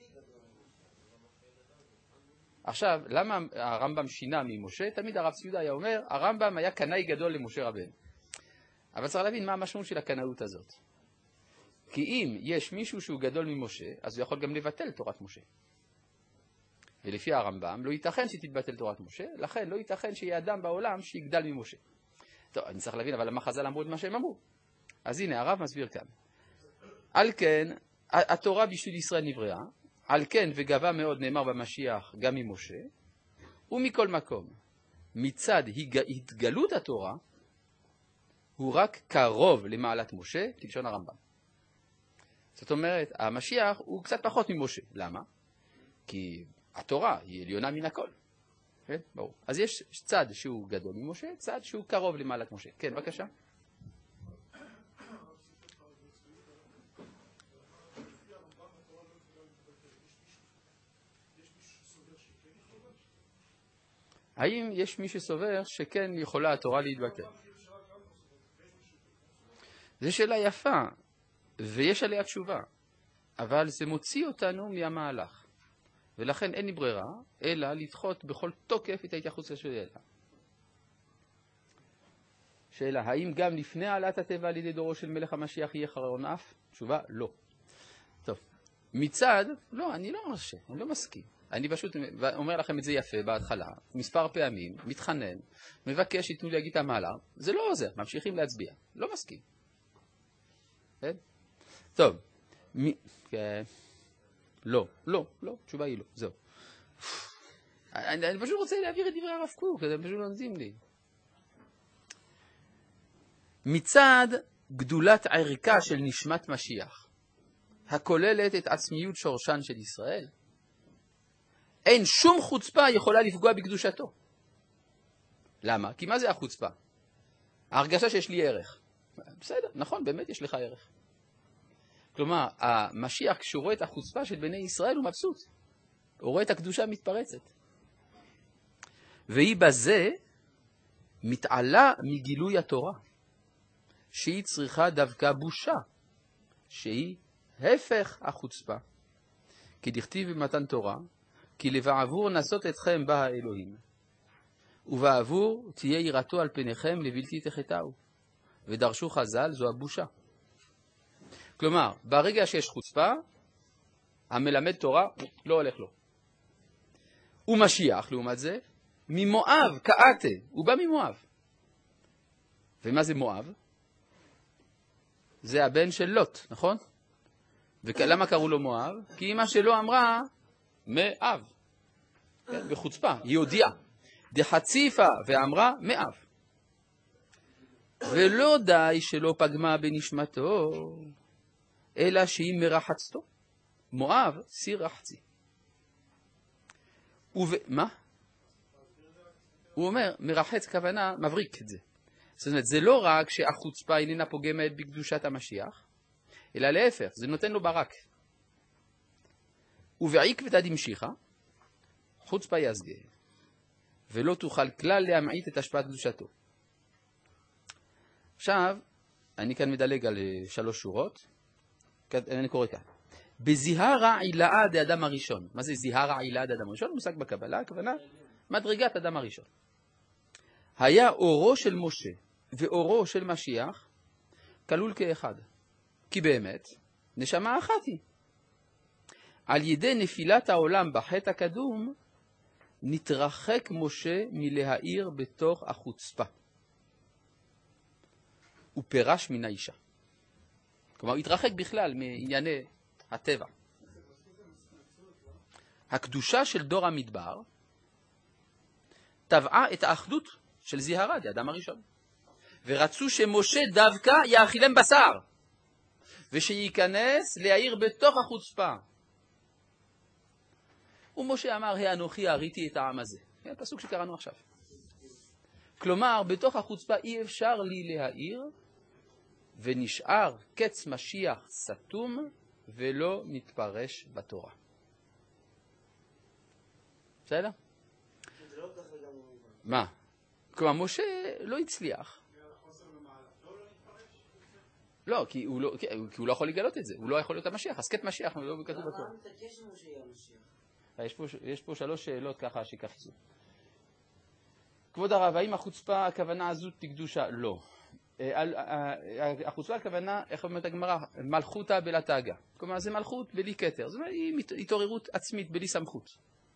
עכשיו, למה הרמב"ם שינה ממשה? תמיד הרב ציודה היה אומר, הרמב"ם היה קנאי גדול למשה רבנו. אבל צריך להבין מה המשמעות של הקנאות הזאת. כי אם יש מישהו שהוא גדול ממשה, אז הוא יכול גם לבטל תורת משה. ולפי הרמב"ם, לא ייתכן שתתבטל תורת משה, לכן לא ייתכן שיהיה אדם בעולם שיגדל ממשה. טוב, אני צריך להבין, אבל למה חז"ל אמרו את מה שהם אמרו? אז הנה, הרב מסביר כאן. על כן, התורה בשביל ישראל נבראה, על כן וגבה מאוד נאמר במשיח גם ממשה, ומכל מקום, מצד התגלות התורה, הוא רק קרוב למעלת משה, כלשון הרמב"ם. זאת אומרת, המשיח הוא קצת פחות ממשה. למה? כי התורה היא עליונה מן הכל. כן? ברור. אז יש צד שהוא גדול ממשה, צד שהוא קרוב למעלת משה. כן, בבקשה. האם יש מי שסובר שכן יכולה התורה להתבטל? זו שאלה יפה, ויש עליה תשובה, אבל זה מוציא אותנו מהמהלך, ולכן אין לי ברירה, אלא לדחות בכל תוקף את ההתייחסות לשאלה. שאלה, האם גם לפני העלאת הטבע על ידי דורו של מלך המשיח יהיה חרון אף? תשובה, לא. טוב, מצד, לא, אני לא מרשה, אני לא מסכים. אני פשוט אומר לכם את זה יפה בהתחלה, מספר פעמים, מתחנן, מבקש שיתנו לי להגיד את המעלה, זה לא עוזר, ממשיכים להצביע, לא מסכים. כן? טוב, מ... כן. לא, לא, לא, תשובה היא לא, זהו. אני, אני פשוט רוצה להעביר את דברי הרב קוק, אתם פשוט לא נזים לי. מצד גדולת ערכה של נשמת משיח, הכוללת את עצמיות שורשן של ישראל, אין שום חוצפה יכולה לפגוע בקדושתו. למה? כי מה זה החוצפה? ההרגשה שיש לי ערך. בסדר, נכון, באמת יש לך ערך. כלומר, המשיח כשהוא רואה את החוצפה של בני ישראל הוא מבסוט. הוא רואה את הקדושה מתפרצת. והיא בזה מתעלה מגילוי התורה, שהיא צריכה דווקא בושה, שהיא הפך החוצפה. כי דכתיב במתן תורה, כי לבעבור נסות אתכם בה האלוהים, ובעבור תהיה יראתו על פניכם לבלתי תחטאו, ודרשו חז"ל זו הבושה. כלומר, ברגע שיש חוצפה, המלמד תורה לא הולך לו. ומשיח, לעומת זה, ממואב, כאתה, הוא בא ממואב. ומה זה מואב? זה הבן של לוט, נכון? ולמה קראו לו מואב? כי אמא שלו אמרה, מאב, כן, בחוצפה, היא הודיעה, דחציפה ואמרה מאב. ולא די שלא פגמה בנשמתו, אלא שהיא מרחצתו. מואב סיר רחצי. ומה? הוא אומר, מרחץ כוונה, מבריק את זה. זאת אומרת, זה לא רק שהחוצפה איננה פוגמת בקדושת המשיח, אלא להפך, זה נותן לו ברק. ובעקבתא דמשיחא, חוצפה יסגה, ולא תוכל כלל להמעיט את השפעת קדושתו. עכשיו, אני כאן מדלג על שלוש שורות, אני קורא כאן. בזיהרא עילאה דאדם הראשון. מה זה זיהרא עילאה דאדם הראשון? מושג בקבלה, הכוונה מדרגת אדם הראשון. היה אורו של משה ואורו של משיח כלול כאחד. כי באמת, נשמה אחת היא. על ידי נפילת העולם בחטא הקדום, נתרחק משה מלהאיר בתוך החוצפה. הוא פירש מן האישה. כלומר, הוא התרחק בכלל מענייני הטבע. הקדושה של דור המדבר טבעה את האחדות של זיהרא דאדם הראשון. ורצו שמשה דווקא יאכילם בשר, ושייכנס להאיר בתוך החוצפה. ומשה אמר, האנוכי הריתי את העם הזה. זה הפסוק שקראנו עכשיו. כלומר, בתוך החוצפה אי אפשר לי להאיר, ונשאר קץ משיח סתום, ולא מתפרש בתורה. בסדר? זה לא ככה גם... מה? כלומר, משה לא הצליח. לא, כי הוא לא, כי הוא לא יכול לגלות את זה. הוא לא יכול להיות המשיח. אז קץ משיח, הוא לא כתוב בתורה. מה מתעקש אם משה יהיה המשיח? יש פה, יש פה שלוש שאלות ככה שקפצו. כבוד הרב, האם החוצפה, הכוונה הזאת לקדושה? לא. החוצפה הכוונה, איך אומרת הגמרא, מלכותא בלה תגא. כלומר, זה מלכות בלי כתר. זאת אומרת, היא התעוררות עצמית בלי סמכות.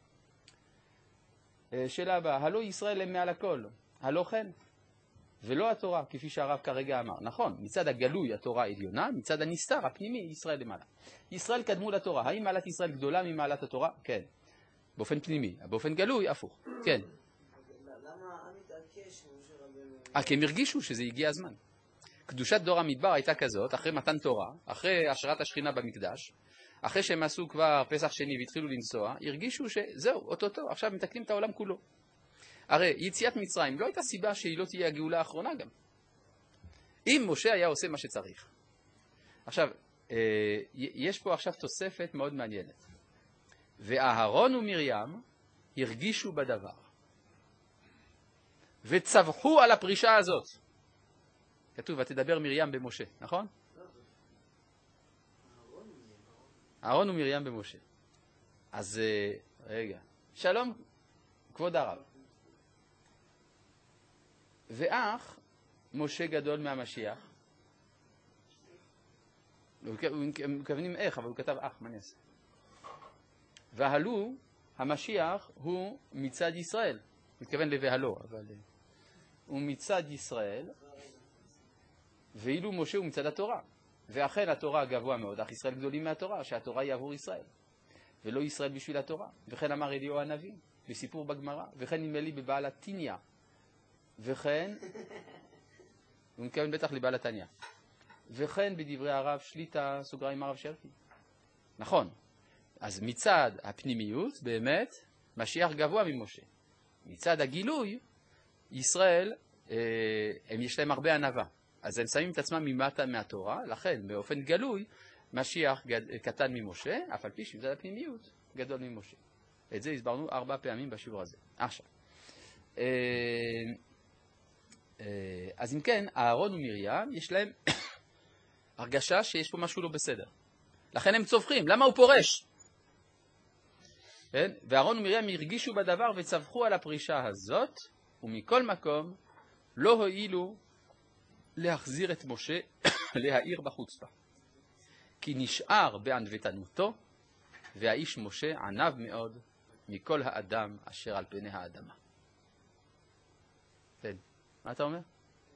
שאלה הבאה, הלא ישראל הם מעל הכל, הלא כן? ולא התורה, כפי שהרב כרגע אמר. נכון, מצד הגלוי התורה עליונה, מצד הנסתר הפנימי ישראל למעלה. ישראל קדמו לתורה. האם מעלת ישראל גדולה ממעלת התורה? כן. באופן פנימי. באופן גלוי, הפוך. כן. למה העם מתעקש משה רבנו? אה, כי הם הרגישו שזה הגיע הזמן. קדושת דור המדבר הייתה כזאת, אחרי מתן תורה, אחרי השראת השכינה במקדש, אחרי שהם עשו כבר פסח שני והתחילו לנסוע, הרגישו שזהו, אוטוטו, עכשיו מתקנים את העולם כולו. הרי יציאת מצרים לא הייתה סיבה שהיא לא תהיה הגאולה האחרונה גם. אם משה היה עושה מה שצריך. עכשיו, יש פה עכשיו תוספת מאוד מעניינת. ואהרון ומרים הרגישו בדבר. וצווחו על הפרישה הזאת. כתוב, ותדבר מרים במשה, נכון? אהרון ומרים במשה. אז רגע, שלום כבוד הרב. ואח משה גדול מהמשיח. הם מכוונים איך, אבל הוא כתב אח, מה נעשה? והלו, המשיח הוא מצד ישראל. מתכוון לבהלו, אבל הוא מצד ישראל, ואילו משה הוא מצד התורה. ואכן התורה גבוה מאוד, אך ישראל גדולים מהתורה, שהתורה היא עבור ישראל. ולא ישראל בשביל התורה. וכן אמר אליהו הנביא, בסיפור בגמרא. וכן נדמה לי בבעל התניא. וכן, הוא מתכוון בטח לבעל התניא. וכן בדברי הרב שליטה, סוגריים הרב שרקי. נכון. אז מצד הפנימיות, באמת, משיח גבוה ממשה. מצד הגילוי, ישראל, אה, הם יש להם הרבה ענווה. אז הם שמים את עצמם ממטה מהתורה, לכן באופן גלוי, משיח גד, קטן ממשה, אף על פי שמצד הפנימיות גדול ממשה. את זה הסברנו ארבע פעמים בשיעור הזה. עכשיו. אה, אה, אז אם כן, אהרון ומרים, יש להם הרגשה שיש פה משהו לא בסדר. לכן הם צווחים, למה הוא פורש? כן? ואהרון ומרים הרגישו בדבר וצווחו על הפרישה הזאת, ומכל מקום לא הועילו להחזיר את משה להעיר בחוצפה. כי נשאר בענוותנותו, והאיש משה ענב מאוד מכל האדם אשר על פני האדמה. כן, מה אתה אומר?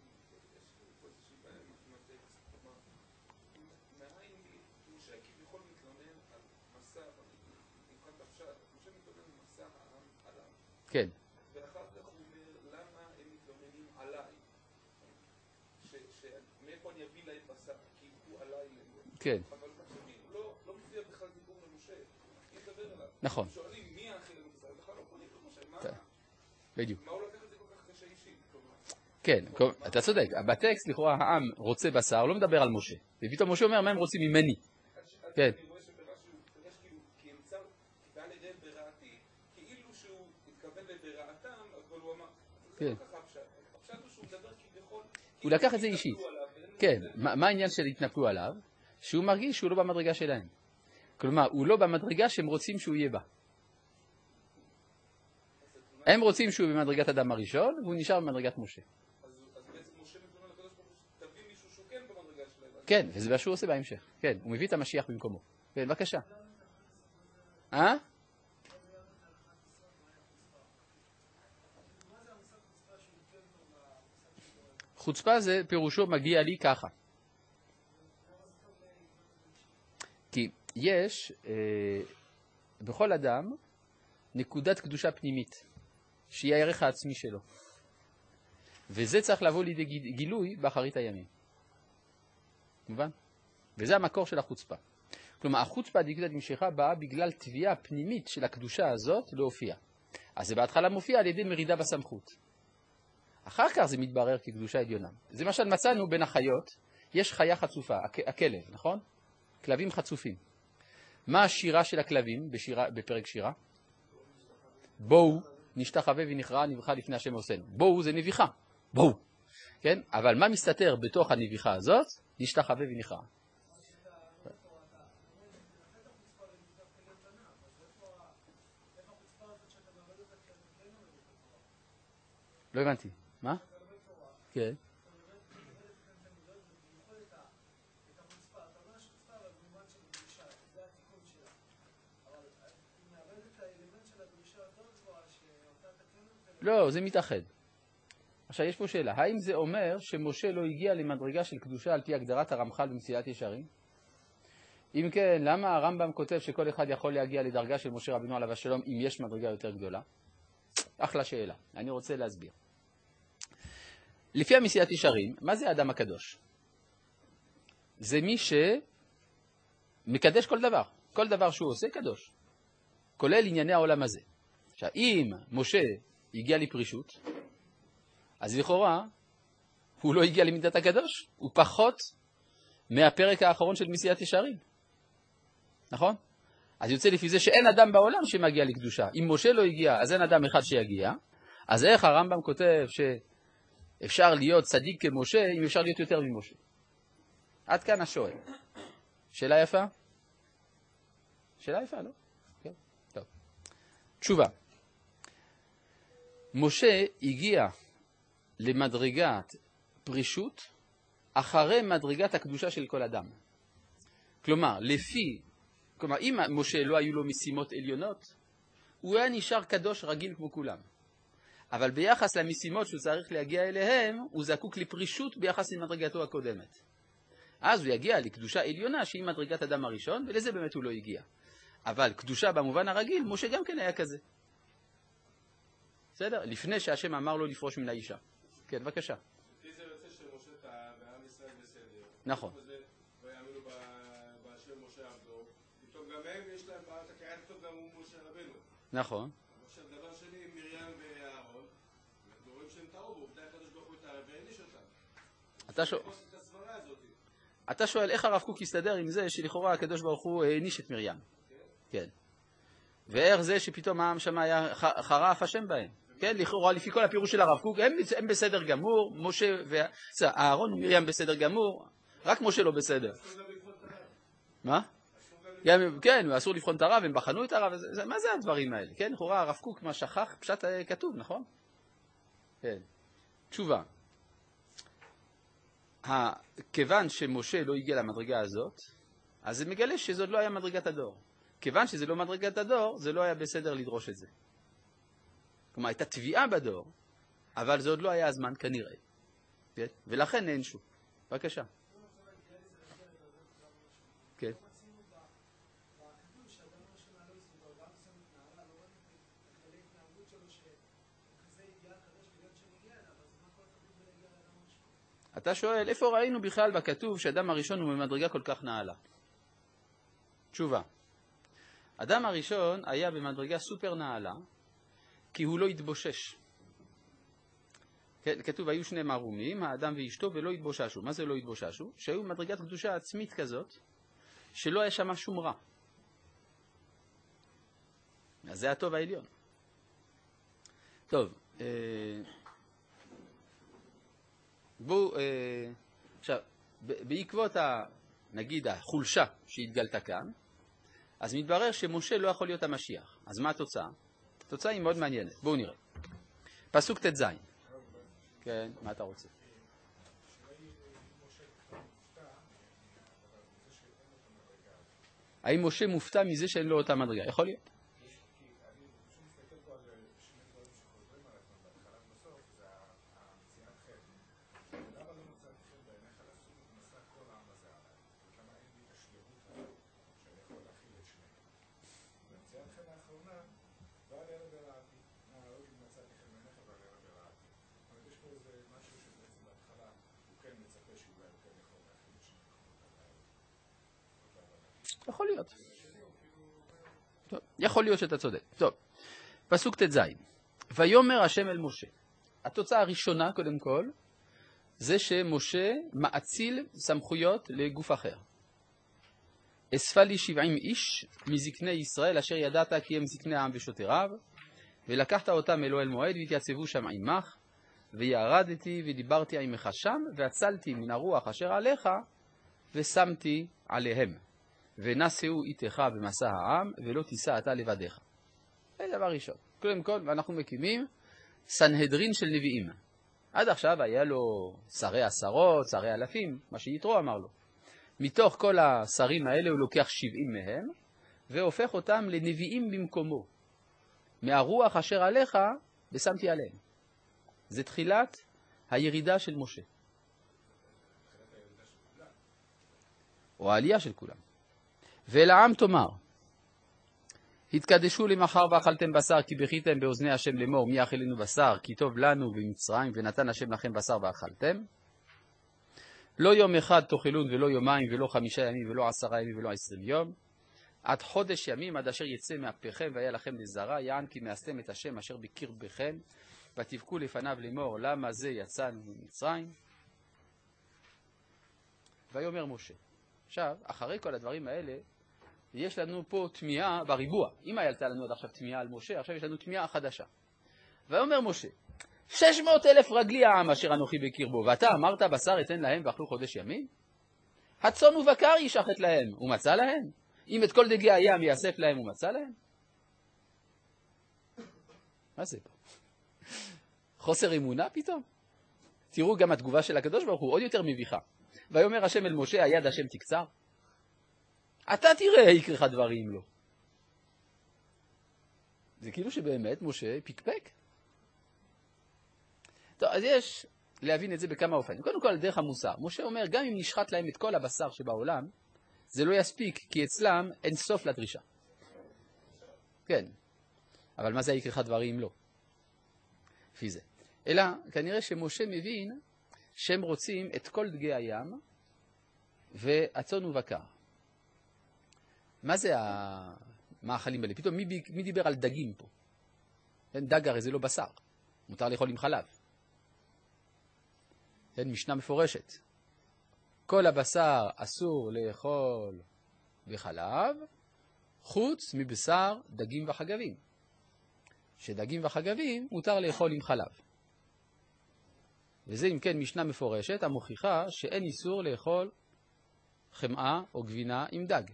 כן. ואחר כך הוא אומר, למה הם מתלוננים עליי? שמאיפה אני אביא להם בשר? כי הוא עליי להם. כן. אבל תחשבי, הוא לא מופיע בכלל דיבור למשה. אני מדבר אליו. נכון. שואלים, מי האחר לבשר? בכלל לא פונים למשה. מה? בדיוק. מה הוא לקח את זה כל כך קשה אישית? כן, אתה צודק. בטקסט, לכאורה, העם רוצה בשר, לא מדבר על משה. ופתאום משה אומר, מה הם רוצים ממני? כן. הוא לקח את זה אישית. כן, מה העניין של התנפלו עליו? שהוא מרגיש שהוא לא במדרגה שלהם. כלומר, הוא לא במדרגה שהם רוצים שהוא יהיה בה. הם רוצים שהוא במדרגת אדם הראשון, והוא נשאר במדרגת משה. אז בעצם משה מתלונן לקדוש ברוך הוא, תביא מישהו שהוא כן במדרגה שלהם. כן, וזה מה שהוא עושה בהמשך. כן, הוא מביא את המשיח במקומו. כן, בבקשה. אה? חוצפה זה פירושו מגיע לי ככה. כי יש אה, בכל אדם נקודת קדושה פנימית, שהיא הערך העצמי שלו. וזה צריך לבוא לידי גילוי באחרית הימים. מובן? וזה המקור של החוצפה. כלומר, החוצפה הדקדות נמשכה באה בגלל תביעה פנימית של הקדושה הזאת להופיע. אז זה בהתחלה מופיע על ידי מרידה בסמכות. אחר כך זה מתברר כקדושה עליונה. זה מה שמצאנו בין החיות, יש חיה חצופה, הכלב, נכון? כלבים חצופים. מה השירה של הכלבים בשירה, בפרק שירה? בואו, נשתחווה ונכרע, נבחה לפני השם עושנו. בואו זה נביחה, בואו. כן? אבל מה מסתתר בתוך הנביחה הזאת? נשתחווה ונכרע. לא הבנתי. מה? כן. לא, זה מתאחד. עכשיו, יש פה שאלה. האם זה אומר שמשה לא הגיע למדרגה של קדושה על פי הגדרת הרמח"ל במסילת ישרים? אם כן, למה הרמב"ם כותב שכל אחד יכול להגיע לדרגה של משה רבינו עליו השלום אם יש מדרגה יותר גדולה? אחלה שאלה. אני רוצה להסביר. לפי המסילת ישרים, מה זה האדם הקדוש? זה מי שמקדש כל דבר. כל דבר שהוא עושה קדוש. כולל ענייני העולם הזה. עכשיו, אם משה הגיע לפרישות, אז לכאורה הוא לא הגיע למידת הקדוש. הוא פחות מהפרק האחרון של מסילת ישרים. נכון? אז יוצא לפי זה שאין אדם בעולם שמגיע לקדושה. אם משה לא הגיע, אז אין אדם אחד שיגיע. אז איך הרמב"ם כותב שאפשר להיות צדיק כמשה, אם אפשר להיות יותר ממשה? עד כאן השואל. שאלה יפה? שאלה יפה, לא? כן. טוב. תשובה. משה הגיע למדרגת פרישות אחרי מדרגת הקדושה של כל אדם. כלומר, לפי, כלומר, אם משה לא היו לו משימות עליונות, הוא היה נשאר קדוש רגיל כמו כולם. אבל ביחס למשימות שהוא צריך להגיע אליהם, הוא זקוק לפרישות ביחס למדרגתו הקודמת. אז הוא יגיע לקדושה עליונה שהיא מדרגת אדם הראשון, ולזה באמת הוא לא הגיע. אבל קדושה במובן הרגיל, משה גם כן היה כזה. בסדר? לפני שהשם אמר לו לפרוש מן האישה. כן, בבקשה. לפי זה יוצא שמשה טעה בעם ישראל בסדר. נכון. ויאמינו בהשם משה עבדו. פתאום גם הם יש להם בעלת הקריאה, פתאום גם הוא משה רבנו. נכון. עכשיו, דבר שני, מרים ואהרון, אנחנו רואים שהם טעו בו, בדי הקדוש ברוך הוא טעה והעניש אותם. אתה שואל, את הסברה הזאת. אתה שואל איך הרב קוק יסתדר עם זה שלכאורה הקדוש ברוך הוא העניש את מרים. כן. ואיך זה שפתאום העם שם היה חרף השם בהם. כן, לכאורה לפי כל הפירוש של הרב קוק, הם, הם בסדר גמור, משה ואהרון ומרים בסדר גמור, רק משה לא בסדר. מה? גם, כן, אסור לבחון את הרב, הם בחנו את הרב, זה, מה זה הדברים האלה? כן, לכאורה הרב קוק מה שכח, פשט כתוב, נכון? כן. תשובה. כיוון שמשה לא הגיע למדרגה הזאת, אז זה מגלה שזאת לא היה מדרגת הדור. כיוון שזה לא מדרגת הדור, זה לא היה בסדר לדרוש את זה. כלומר, הייתה תביעה בדור, אבל זה עוד לא היה הזמן כנראה. כן? ולכן נענשו. בבקשה. כן. אתה שואל, איפה ראינו בכלל בכתוב שאדם הראשון הוא במדרגה כל כך נעלה? תשובה. אדם הראשון היה במדרגה סופר נעלה, כי הוא לא התבושש. כתוב, היו שני מרומים, האדם ואשתו, ולא התבוששו. מה זה לא התבוששו? שהיו מדרגת קדושה עצמית כזאת, שלא היה שם שום רע. אז זה הטוב העליון. טוב, אה... בואו, אה... עכשיו, בעקבות, ה... נגיד, החולשה שהתגלתה כאן, אז מתברר שמשה לא יכול להיות המשיח. אז מה התוצאה? התוצאה היא מאוד מעניינת. בואו נראה. פסוק ת' כן, מה אתה רוצה? האם משה מופתע מזה שאין לו אותה מדרגה? יכול להיות. יכול להיות. טוב, יכול להיות שאתה צודק. טוב, פסוק ת' ויאמר השם אל משה. התוצאה הראשונה, קודם כל, זה שמשה מאציל סמכויות לגוף אחר. אספה לי שבעים איש מזקני ישראל, אשר ידעת כי הם זקני העם ושוטריו, ולקחת אותם אל אוהל מועד, והתייצבו שם עמך, וירדתי ודיברתי עמך שם, והצלתי מן הרוח אשר עליך, ושמתי עליהם. ונשאו איתך במסע העם, ולא תיסע אתה לבדיך. זה דבר ראשון. קודם כל, ואנחנו מקימים סנהדרין של נביאים. עד עכשיו היה לו שרי עשרות, שרי אלפים, מה שיתרו אמר לו. מתוך כל השרים האלה הוא לוקח שבעים מהם, והופך אותם לנביאים במקומו. מהרוח אשר עליך, ושמתי עליהם. זה תחילת הירידה של משה. או העלייה של כולם. ולעם תאמר, התקדשו למחר ואכלתם בשר, כי בכיתם באוזני השם לאמור, מי יאכלנו בשר, כי טוב לנו במצרים, ונתן השם לכם בשר ואכלתם. לא יום אחד תאכלון ולא יומיים ולא חמישה ימים ולא עשרה ימים ולא עשרים יום, עד חודש ימים עד אשר יצא מאפיכם והיה לכם לזרע, יען כי מאסתם את השם אשר בקרבכם, ותבכו לפניו לאמור, למה זה יצאנו ממצרים? ויאמר משה. עכשיו, אחרי כל הדברים האלה, יש לנו פה תמיהה בריבוע. אם הייתה לנו עד עכשיו תמיהה על משה, עכשיו יש לנו תמיהה חדשה. ויאמר משה, שש מאות אלף רגלי העם אשר אנוכי בקרבו, ואתה אמרת בשר אתן להם ואכלו חודש ימים? הצאן ובקר ישחט להם, ומצא להם? אם את כל דגי הים יאסף להם ומצא להם? מה זה פה? חוסר אמונה פתאום? תראו גם התגובה של הקדוש ברוך הוא עוד יותר מביכה. ויאמר השם אל משה, היד השם תקצר? אתה תראה יקרך דברים לו. זה כאילו שבאמת משה פיקפק. טוב, אז יש להבין את זה בכמה אופנים. קודם כל, דרך המוסר. משה אומר, גם אם נשחט להם את כל הבשר שבעולם, זה לא יספיק, כי אצלם אין סוף לדרישה. כן. אבל מה זה יקרך דברים לא? לפי זה. אלא, כנראה שמשה מבין שהם רוצים את כל דגי הים והצאן ובקר. מה זה המאכלים האלה? פתאום מי, מי דיבר על דגים פה? כן, דג הרי זה לא בשר. מותר לאכול עם חלב. כן, משנה מפורשת. כל הבשר אסור לאכול בחלב, חוץ מבשר דגים וחגבים. שדגים וחגבים מותר לאכול עם חלב. וזה אם כן משנה מפורשת המוכיחה שאין איסור לאכול חמאה או גבינה עם דג.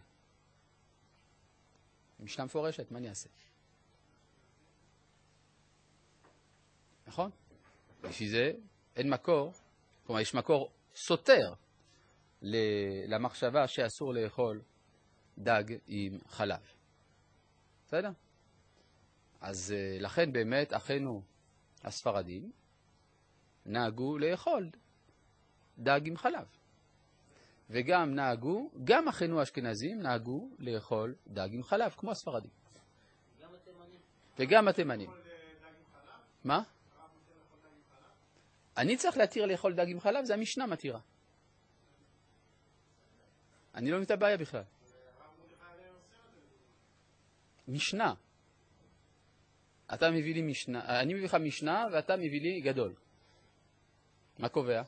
משנה מפורשת, מה אני אעשה? נכון? לפי זה אין מקור, כלומר יש מקור סותר למחשבה שאסור לאכול דג עם חלב. בסדר? אז לכן באמת אחינו הספרדים נהגו לאכול דג עם חלב. וגם נהגו, גם אחינו האשכנזים נהגו לאכול דג עם חלב, כמו הספרדים. גם התימנים. וגם התימנים. מה? אני צריך להתיר לאכול דג עם חלב, זה המשנה מתירה. אני לא מבין את הבעיה בכלל. משנה. אתה מביא לי משנה, אני מביא לך משנה ואתה מביא לי גדול. מה קובע?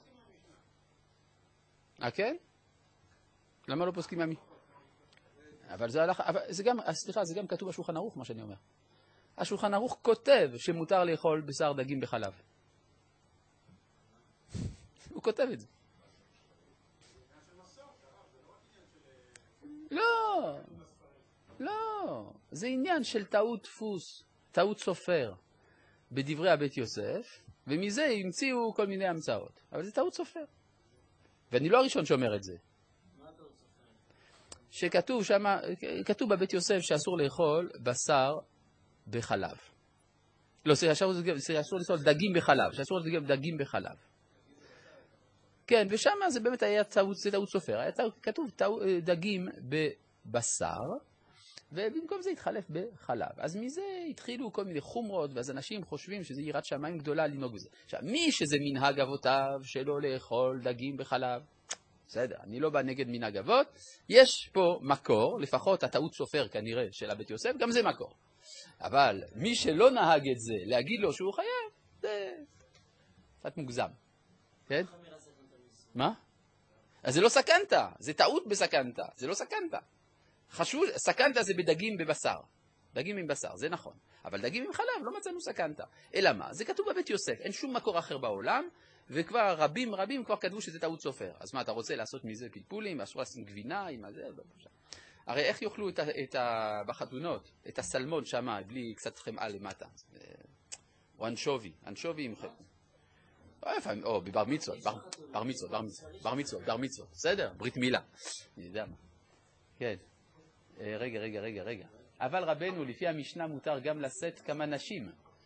אה, כן? למה לא פוסקים מהמי? אבל זה הלכה, אבל זה גם, סליחה, זה גם כתוב בשולחן ערוך, מה שאני אומר. השולחן ערוך כותב שמותר לאכול בשר דגים בחלב. הוא כותב את זה. לא, לא, זה עניין של טעות דפוס, טעות סופר בדברי הבית יוסף, ומזה המציאו כל מיני המצאות. אבל זה טעות סופר. ואני לא הראשון שאומר את זה. שכתוב שם, כתוב בבית יוסף שאסור לאכול בשר בחלב. לא, שאסור לאכול דגים בחלב, שאסור לאכול דגים בחלב. כן, ושם זה באמת היה טעות, זה טעות סופר. היה כתוב דגים בבשר, ובמקום זה התחלף בחלב. אז מזה התחילו כל מיני חומרות, ואז אנשים חושבים שזה יראת שמיים גדולה לנהוג בזה. עכשיו, מי שזה מנהג אבותיו שלא לאכול דגים בחלב, בסדר, אני לא בא נגד מנהג אבות, יש פה מקור, לפחות הטעות סופר כנראה של הבית יוסף, גם זה מקור. אבל מי שלא נהג את זה, להגיד לו שהוא חייב, זה קצת מוגזם. כן? מה? אז זה לא סכנתה, זה טעות בסכנתה, זה לא סכנתה. חשוב, סכנתה זה בדגים בבשר, דגים עם בשר, זה נכון. אבל דגים עם חלב לא מצאנו סכנתה. אלא מה? זה כתוב בבית יוסף, אין שום מקור אחר בעולם, וכבר רבים רבים כבר כתבו שזה טעות סופר. אז מה, אתה רוצה לעשות מזה פלפולים, אסור לשים גבינה עם הזה? הרי איך יאכלו את ה, את ה, בחתונות, את הסלמון שם, בלי קצת חמאה למטה? או אנשובי, אנשובי עם חמאה. או בבר מצוות, בר מצוות, בר מצוות, בר מצוות, בר מצוות, בסדר? ברית מילה. אני יודע מה. כן. רגע, רגע, רגע, רגע. אבל רבנו, לפי המשנה מותר גם לשאת כמה נשים.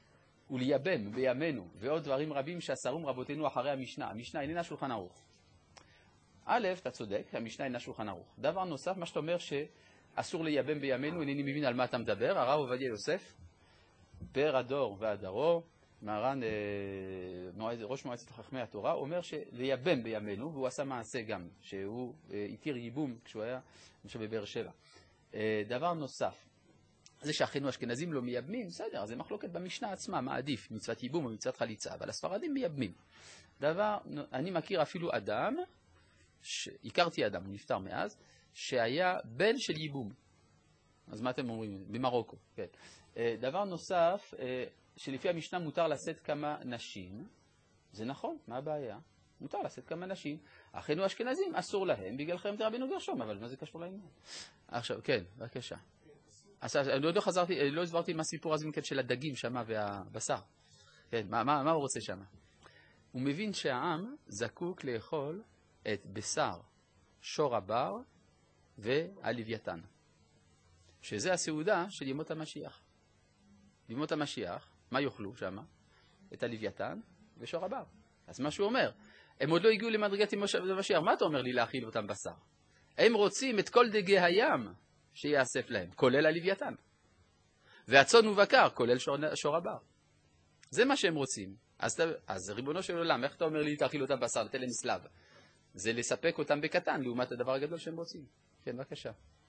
ולייבם בימינו, ועוד דברים רבים שאסרום רבותינו אחרי המשנה. המשנה איננה שולחן ערוך. א', אתה צודק, המשנה אינה שולחן ערוך. דבר נוסף, מה שאתה אומר שאסור לייבם בימינו, אינני מבין על מה אתה מדבר. הרב עובדיה יוסף, פאר הדור והדרו, מרן אה, ראש מועצת חכמי התורה, אומר שלייבם בימינו, והוא עשה מעשה גם, שהוא אה, התיר ייבום כשהוא היה למשל בבאר שבע. אה, דבר נוסף, זה שאחינו אשכנזים לא מייבמים, בסדר, אז זה מחלוקת במשנה עצמה, מה עדיף, מצוות ייבום או מצוות חליצה, אבל הספרדים מייבמים. דבר, אני מכיר אפילו אדם, ש... הכרתי אדם, הוא נפטר מאז, שהיה בן של ייבום. אז מה אתם אומרים? במרוקו, כן. דבר נוסף, שלפי המשנה מותר לשאת כמה נשים, זה נכון, מה הבעיה? מותר לשאת כמה נשים. אחינו אשכנזים אסור להם, בגלל חרם רבנו גרשום, אבל מה זה קשור לעניין? עכשיו, כן, בבקשה. אז אני עוד לא חזרתי, לא הסברתי מה הסיפור הזה של הדגים שמה והבשר. כן, מה, מה, מה הוא רוצה שמה? הוא מבין שהעם זקוק לאכול את בשר, שור הבר והלוויתן. שזה הסעודה של ימות המשיח. בימות המשיח, מה יאכלו שמה? את הלוויתן ושור הבר. אז מה שהוא אומר, הם עוד לא הגיעו למדרגת ימות המשיח, מה אתה אומר לי להאכיל אותם בשר? הם רוצים את כל דגי הים שיאסף להם, כולל הלוויתן. והצאן ובקר, כולל שור, שור הבר. זה מה שהם רוצים. אז, אז ריבונו של עולם, איך אתה אומר לי תאכיל אותם בשר, תן להם סלב? זה לספק אותם בקטן, לעומת הדבר הגדול שהם רוצים. כן, בבקשה.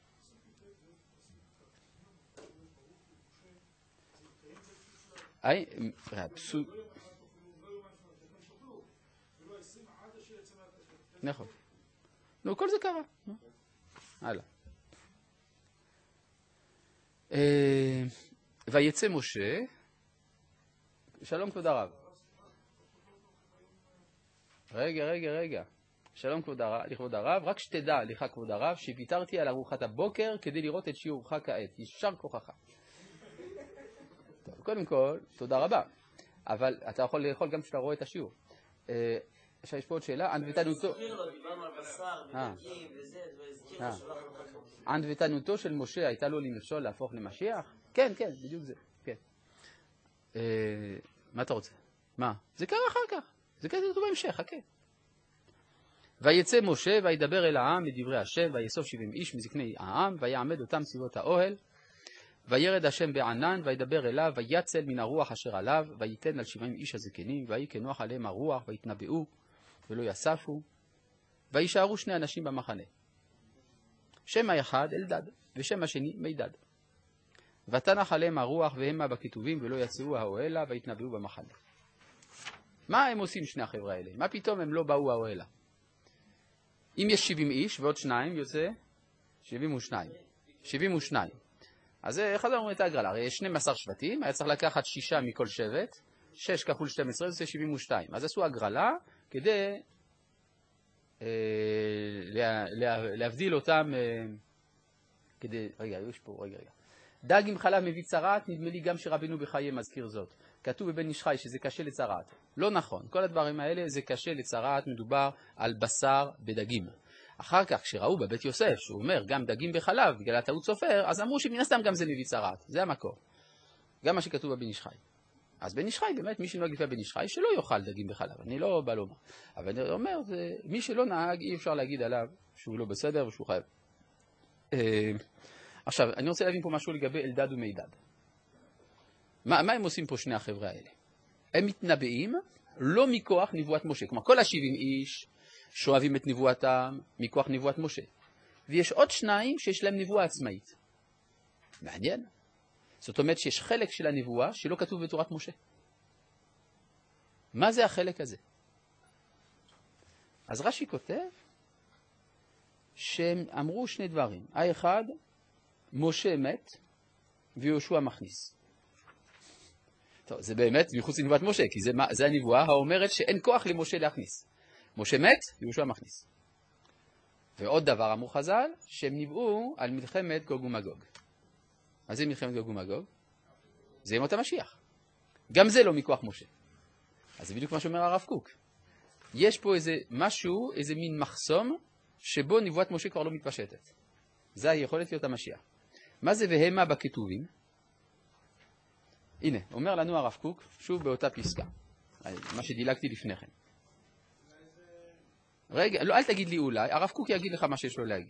היי, פסוק... נכון. נו, כל זה קרה. הלאה. ויצא משה, שלום כבוד הרב. רגע, רגע, רגע. שלום כבוד הרב, לכבוד הרב, רק שתדע לך כבוד הרב שוויתרתי על ארוחת הבוקר כדי לראות את שיעורך כעת. ישר כוחך. טוב, קודם כל, תודה רבה. אבל אתה יכול לאכול גם כשאתה רואה את השיעור. יש פה עוד שאלה, ענוותנותו... ענוותנותו של משה הייתה לו למשול להפוך למשיח? כן, כן, בדיוק זה. כן. מה אתה רוצה? מה? זה קרה אחר כך. זה כזה טוב בהמשך, חכה. ויצא משה וידבר אל העם לדברי השם, ויאסוף שבעים איש מזקני העם, ויעמד אותם סביבות האוהל, וירד השם בענן, וידבר אליו, ויצל מן הרוח אשר עליו, וייתן על שבעים איש הזקנים, ויהי כנוח עליהם הרוח, ויתנבאו, ולא יספו, וישארו שני אנשים במחנה. שם האחד אלדד, ושם השני מידד. ותנח עליהם הרוח, והמה בכתובים, ולא יצאו האוהלה, ויתנבאו במחנה. מה הם עושים שני החבר'ה האלה? מה פתאום הם לא באו האוהלה? אם יש שבעים איש ועוד שניים, יוצא שבעים ושניים. שבעים ושניים. אז איך חזרנו את ההגרלה? הרי יש שנים עשר שבטים, היה צריך לקחת שישה מכל שבט, שש כפול שתים עשרה, זה שבעים ושתיים. אז עשו הגרלה כדי אה, לה, לה, להבדיל אותם, אה, כדי, רגע, יש פה, רגע, רגע. דג עם חלב מביא צרעת, נדמה לי גם שרבינו בחיי מזכיר זאת. כתוב בבן איש חי שזה קשה לצרעת. לא נכון, כל הדברים האלה זה קשה לצרעת, מדובר על בשר בדגים. אחר כך, כשראו בבית יוסף, שהוא אומר גם דגים בחלב, בגלל הטעות סופר, אז אמרו שמן הסתם גם זה מביא צרעת. זה המקור. גם מה שכתוב בבן איש חי. אז בן איש חי, באמת, מי שנוהג לפי בן איש חי, שלא יאכל דגים בחלב. אני לא בא לומר. אבל אני אומר, זה, מי שלא נהג, אי אפשר להגיד עליו שהוא לא בסדר ושהוא חייב. אה, עכשיו, אני רוצה להבין פה משהו לגבי אלדד ומידד. מה, מה הם עושים פה שני החבר'ה האלה? הם מתנבאים לא מכוח נבואת משה. כלומר, כל השבעים איש שואבים את נבואתם מכוח נבואת משה. ויש עוד שניים שיש להם נבואה עצמאית. מעניין. זאת אומרת שיש חלק של הנבואה שלא כתוב בתורת משה. מה זה החלק הזה? אז רש"י כותב שהם אמרו שני דברים. האחד, משה מת ויהושע מכניס. טוב, זה באמת מחוץ לנבואת משה, כי זה, זה הנבואה האומרת שאין כוח למשה להכניס. משה מת, יהושע מכניס. ועוד דבר אמרו חז"ל, שהם ניבאו על מלחמת גוג ומגוג. מה זה מלחמת גוג ומגוג? זה ימות המשיח. גם זה לא מכוח משה. אז זה בדיוק מה שאומר הרב קוק. יש פה איזה משהו, איזה מין מחסום, שבו נבואת משה כבר לא מתפשטת. זה היכולת להיות המשיח. מה זה והמה בכתובים? הנה, אומר לנו הרב קוק, שוב באותה פסקה, מה שדילגתי לפני כן. רגע, לא, אל תגיד לי אולי, הרב קוק יגיד לך מה שיש לו להגיד.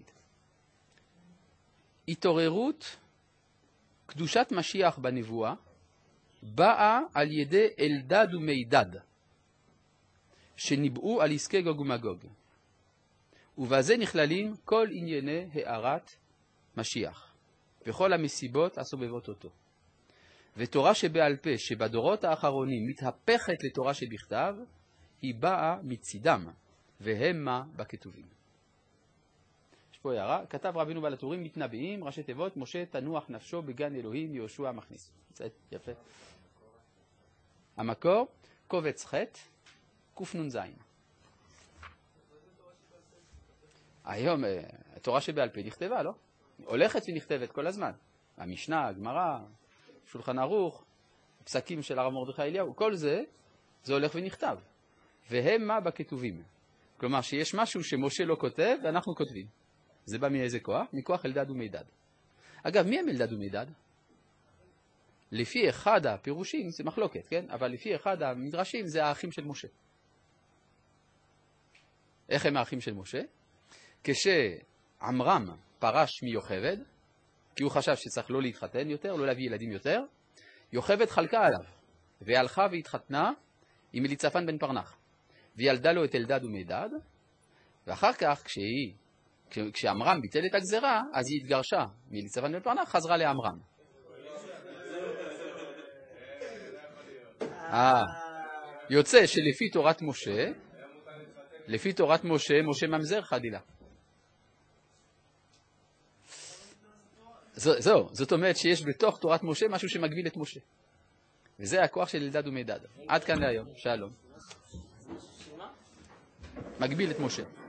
התעוררות קדושת משיח בנבואה באה על ידי אלדד ומידד, שניבאו על עסקי גוג ומגוג. ובזה נכללים כל ענייני הערת משיח, וכל המסיבות הסובבות אותו. ותורה שבעל פה שבדורות האחרונים מתהפכת לתורה שבכתב, היא באה מצידם, והמה בכתובים. יש פה הערה, כתב רבינו בעל הטורים מתנבאים, ראשי תיבות, משה תנוח נפשו בגן אלוהים, יהושע מכניס. יפה. המקור, קובץ ח' קנ"ז. היום התורה שבעל פה נכתבה, לא? הולכת ונכתבת כל הזמן. המשנה, הגמרא, שולחן ערוך, פסקים של הרב מרדכי אליהו, כל זה, זה הולך ונכתב. והם מה בכתובים. כלומר שיש משהו שמשה לא כותב ואנחנו כותבים. זה בא מאיזה כוח? מכוח אלדד ומידד. אגב, מי הם אלדד ומידד? לפי אחד הפירושים זה מחלוקת, כן? אבל לפי אחד המדרשים זה האחים של משה. איך הם האחים של משה? כשעמרם פרש מיוחבד, כי הוא חשב שצריך לא להתחתן יותר, לא להביא ילדים יותר, יוחבד חלקה עליו, והלכה והתחתנה עם אליצפן בן פרנח, וילדה לו את אלדד ומידד, ואחר כך כשהיא, כשעמרם ביטל את הגזרה, אז היא התגרשה מאליצפן בן פרנח, חזרה לעמרם. אה, יוצא שלפי תורת משה, לפי תורת משה, משה ממזר חדילה. זהו, זאת אומרת שיש בתוך תורת משה משהו שמגביל את משה. וזה הכוח של אלדד ומידד. עד כאן להיום, שלום. מגביל את משה.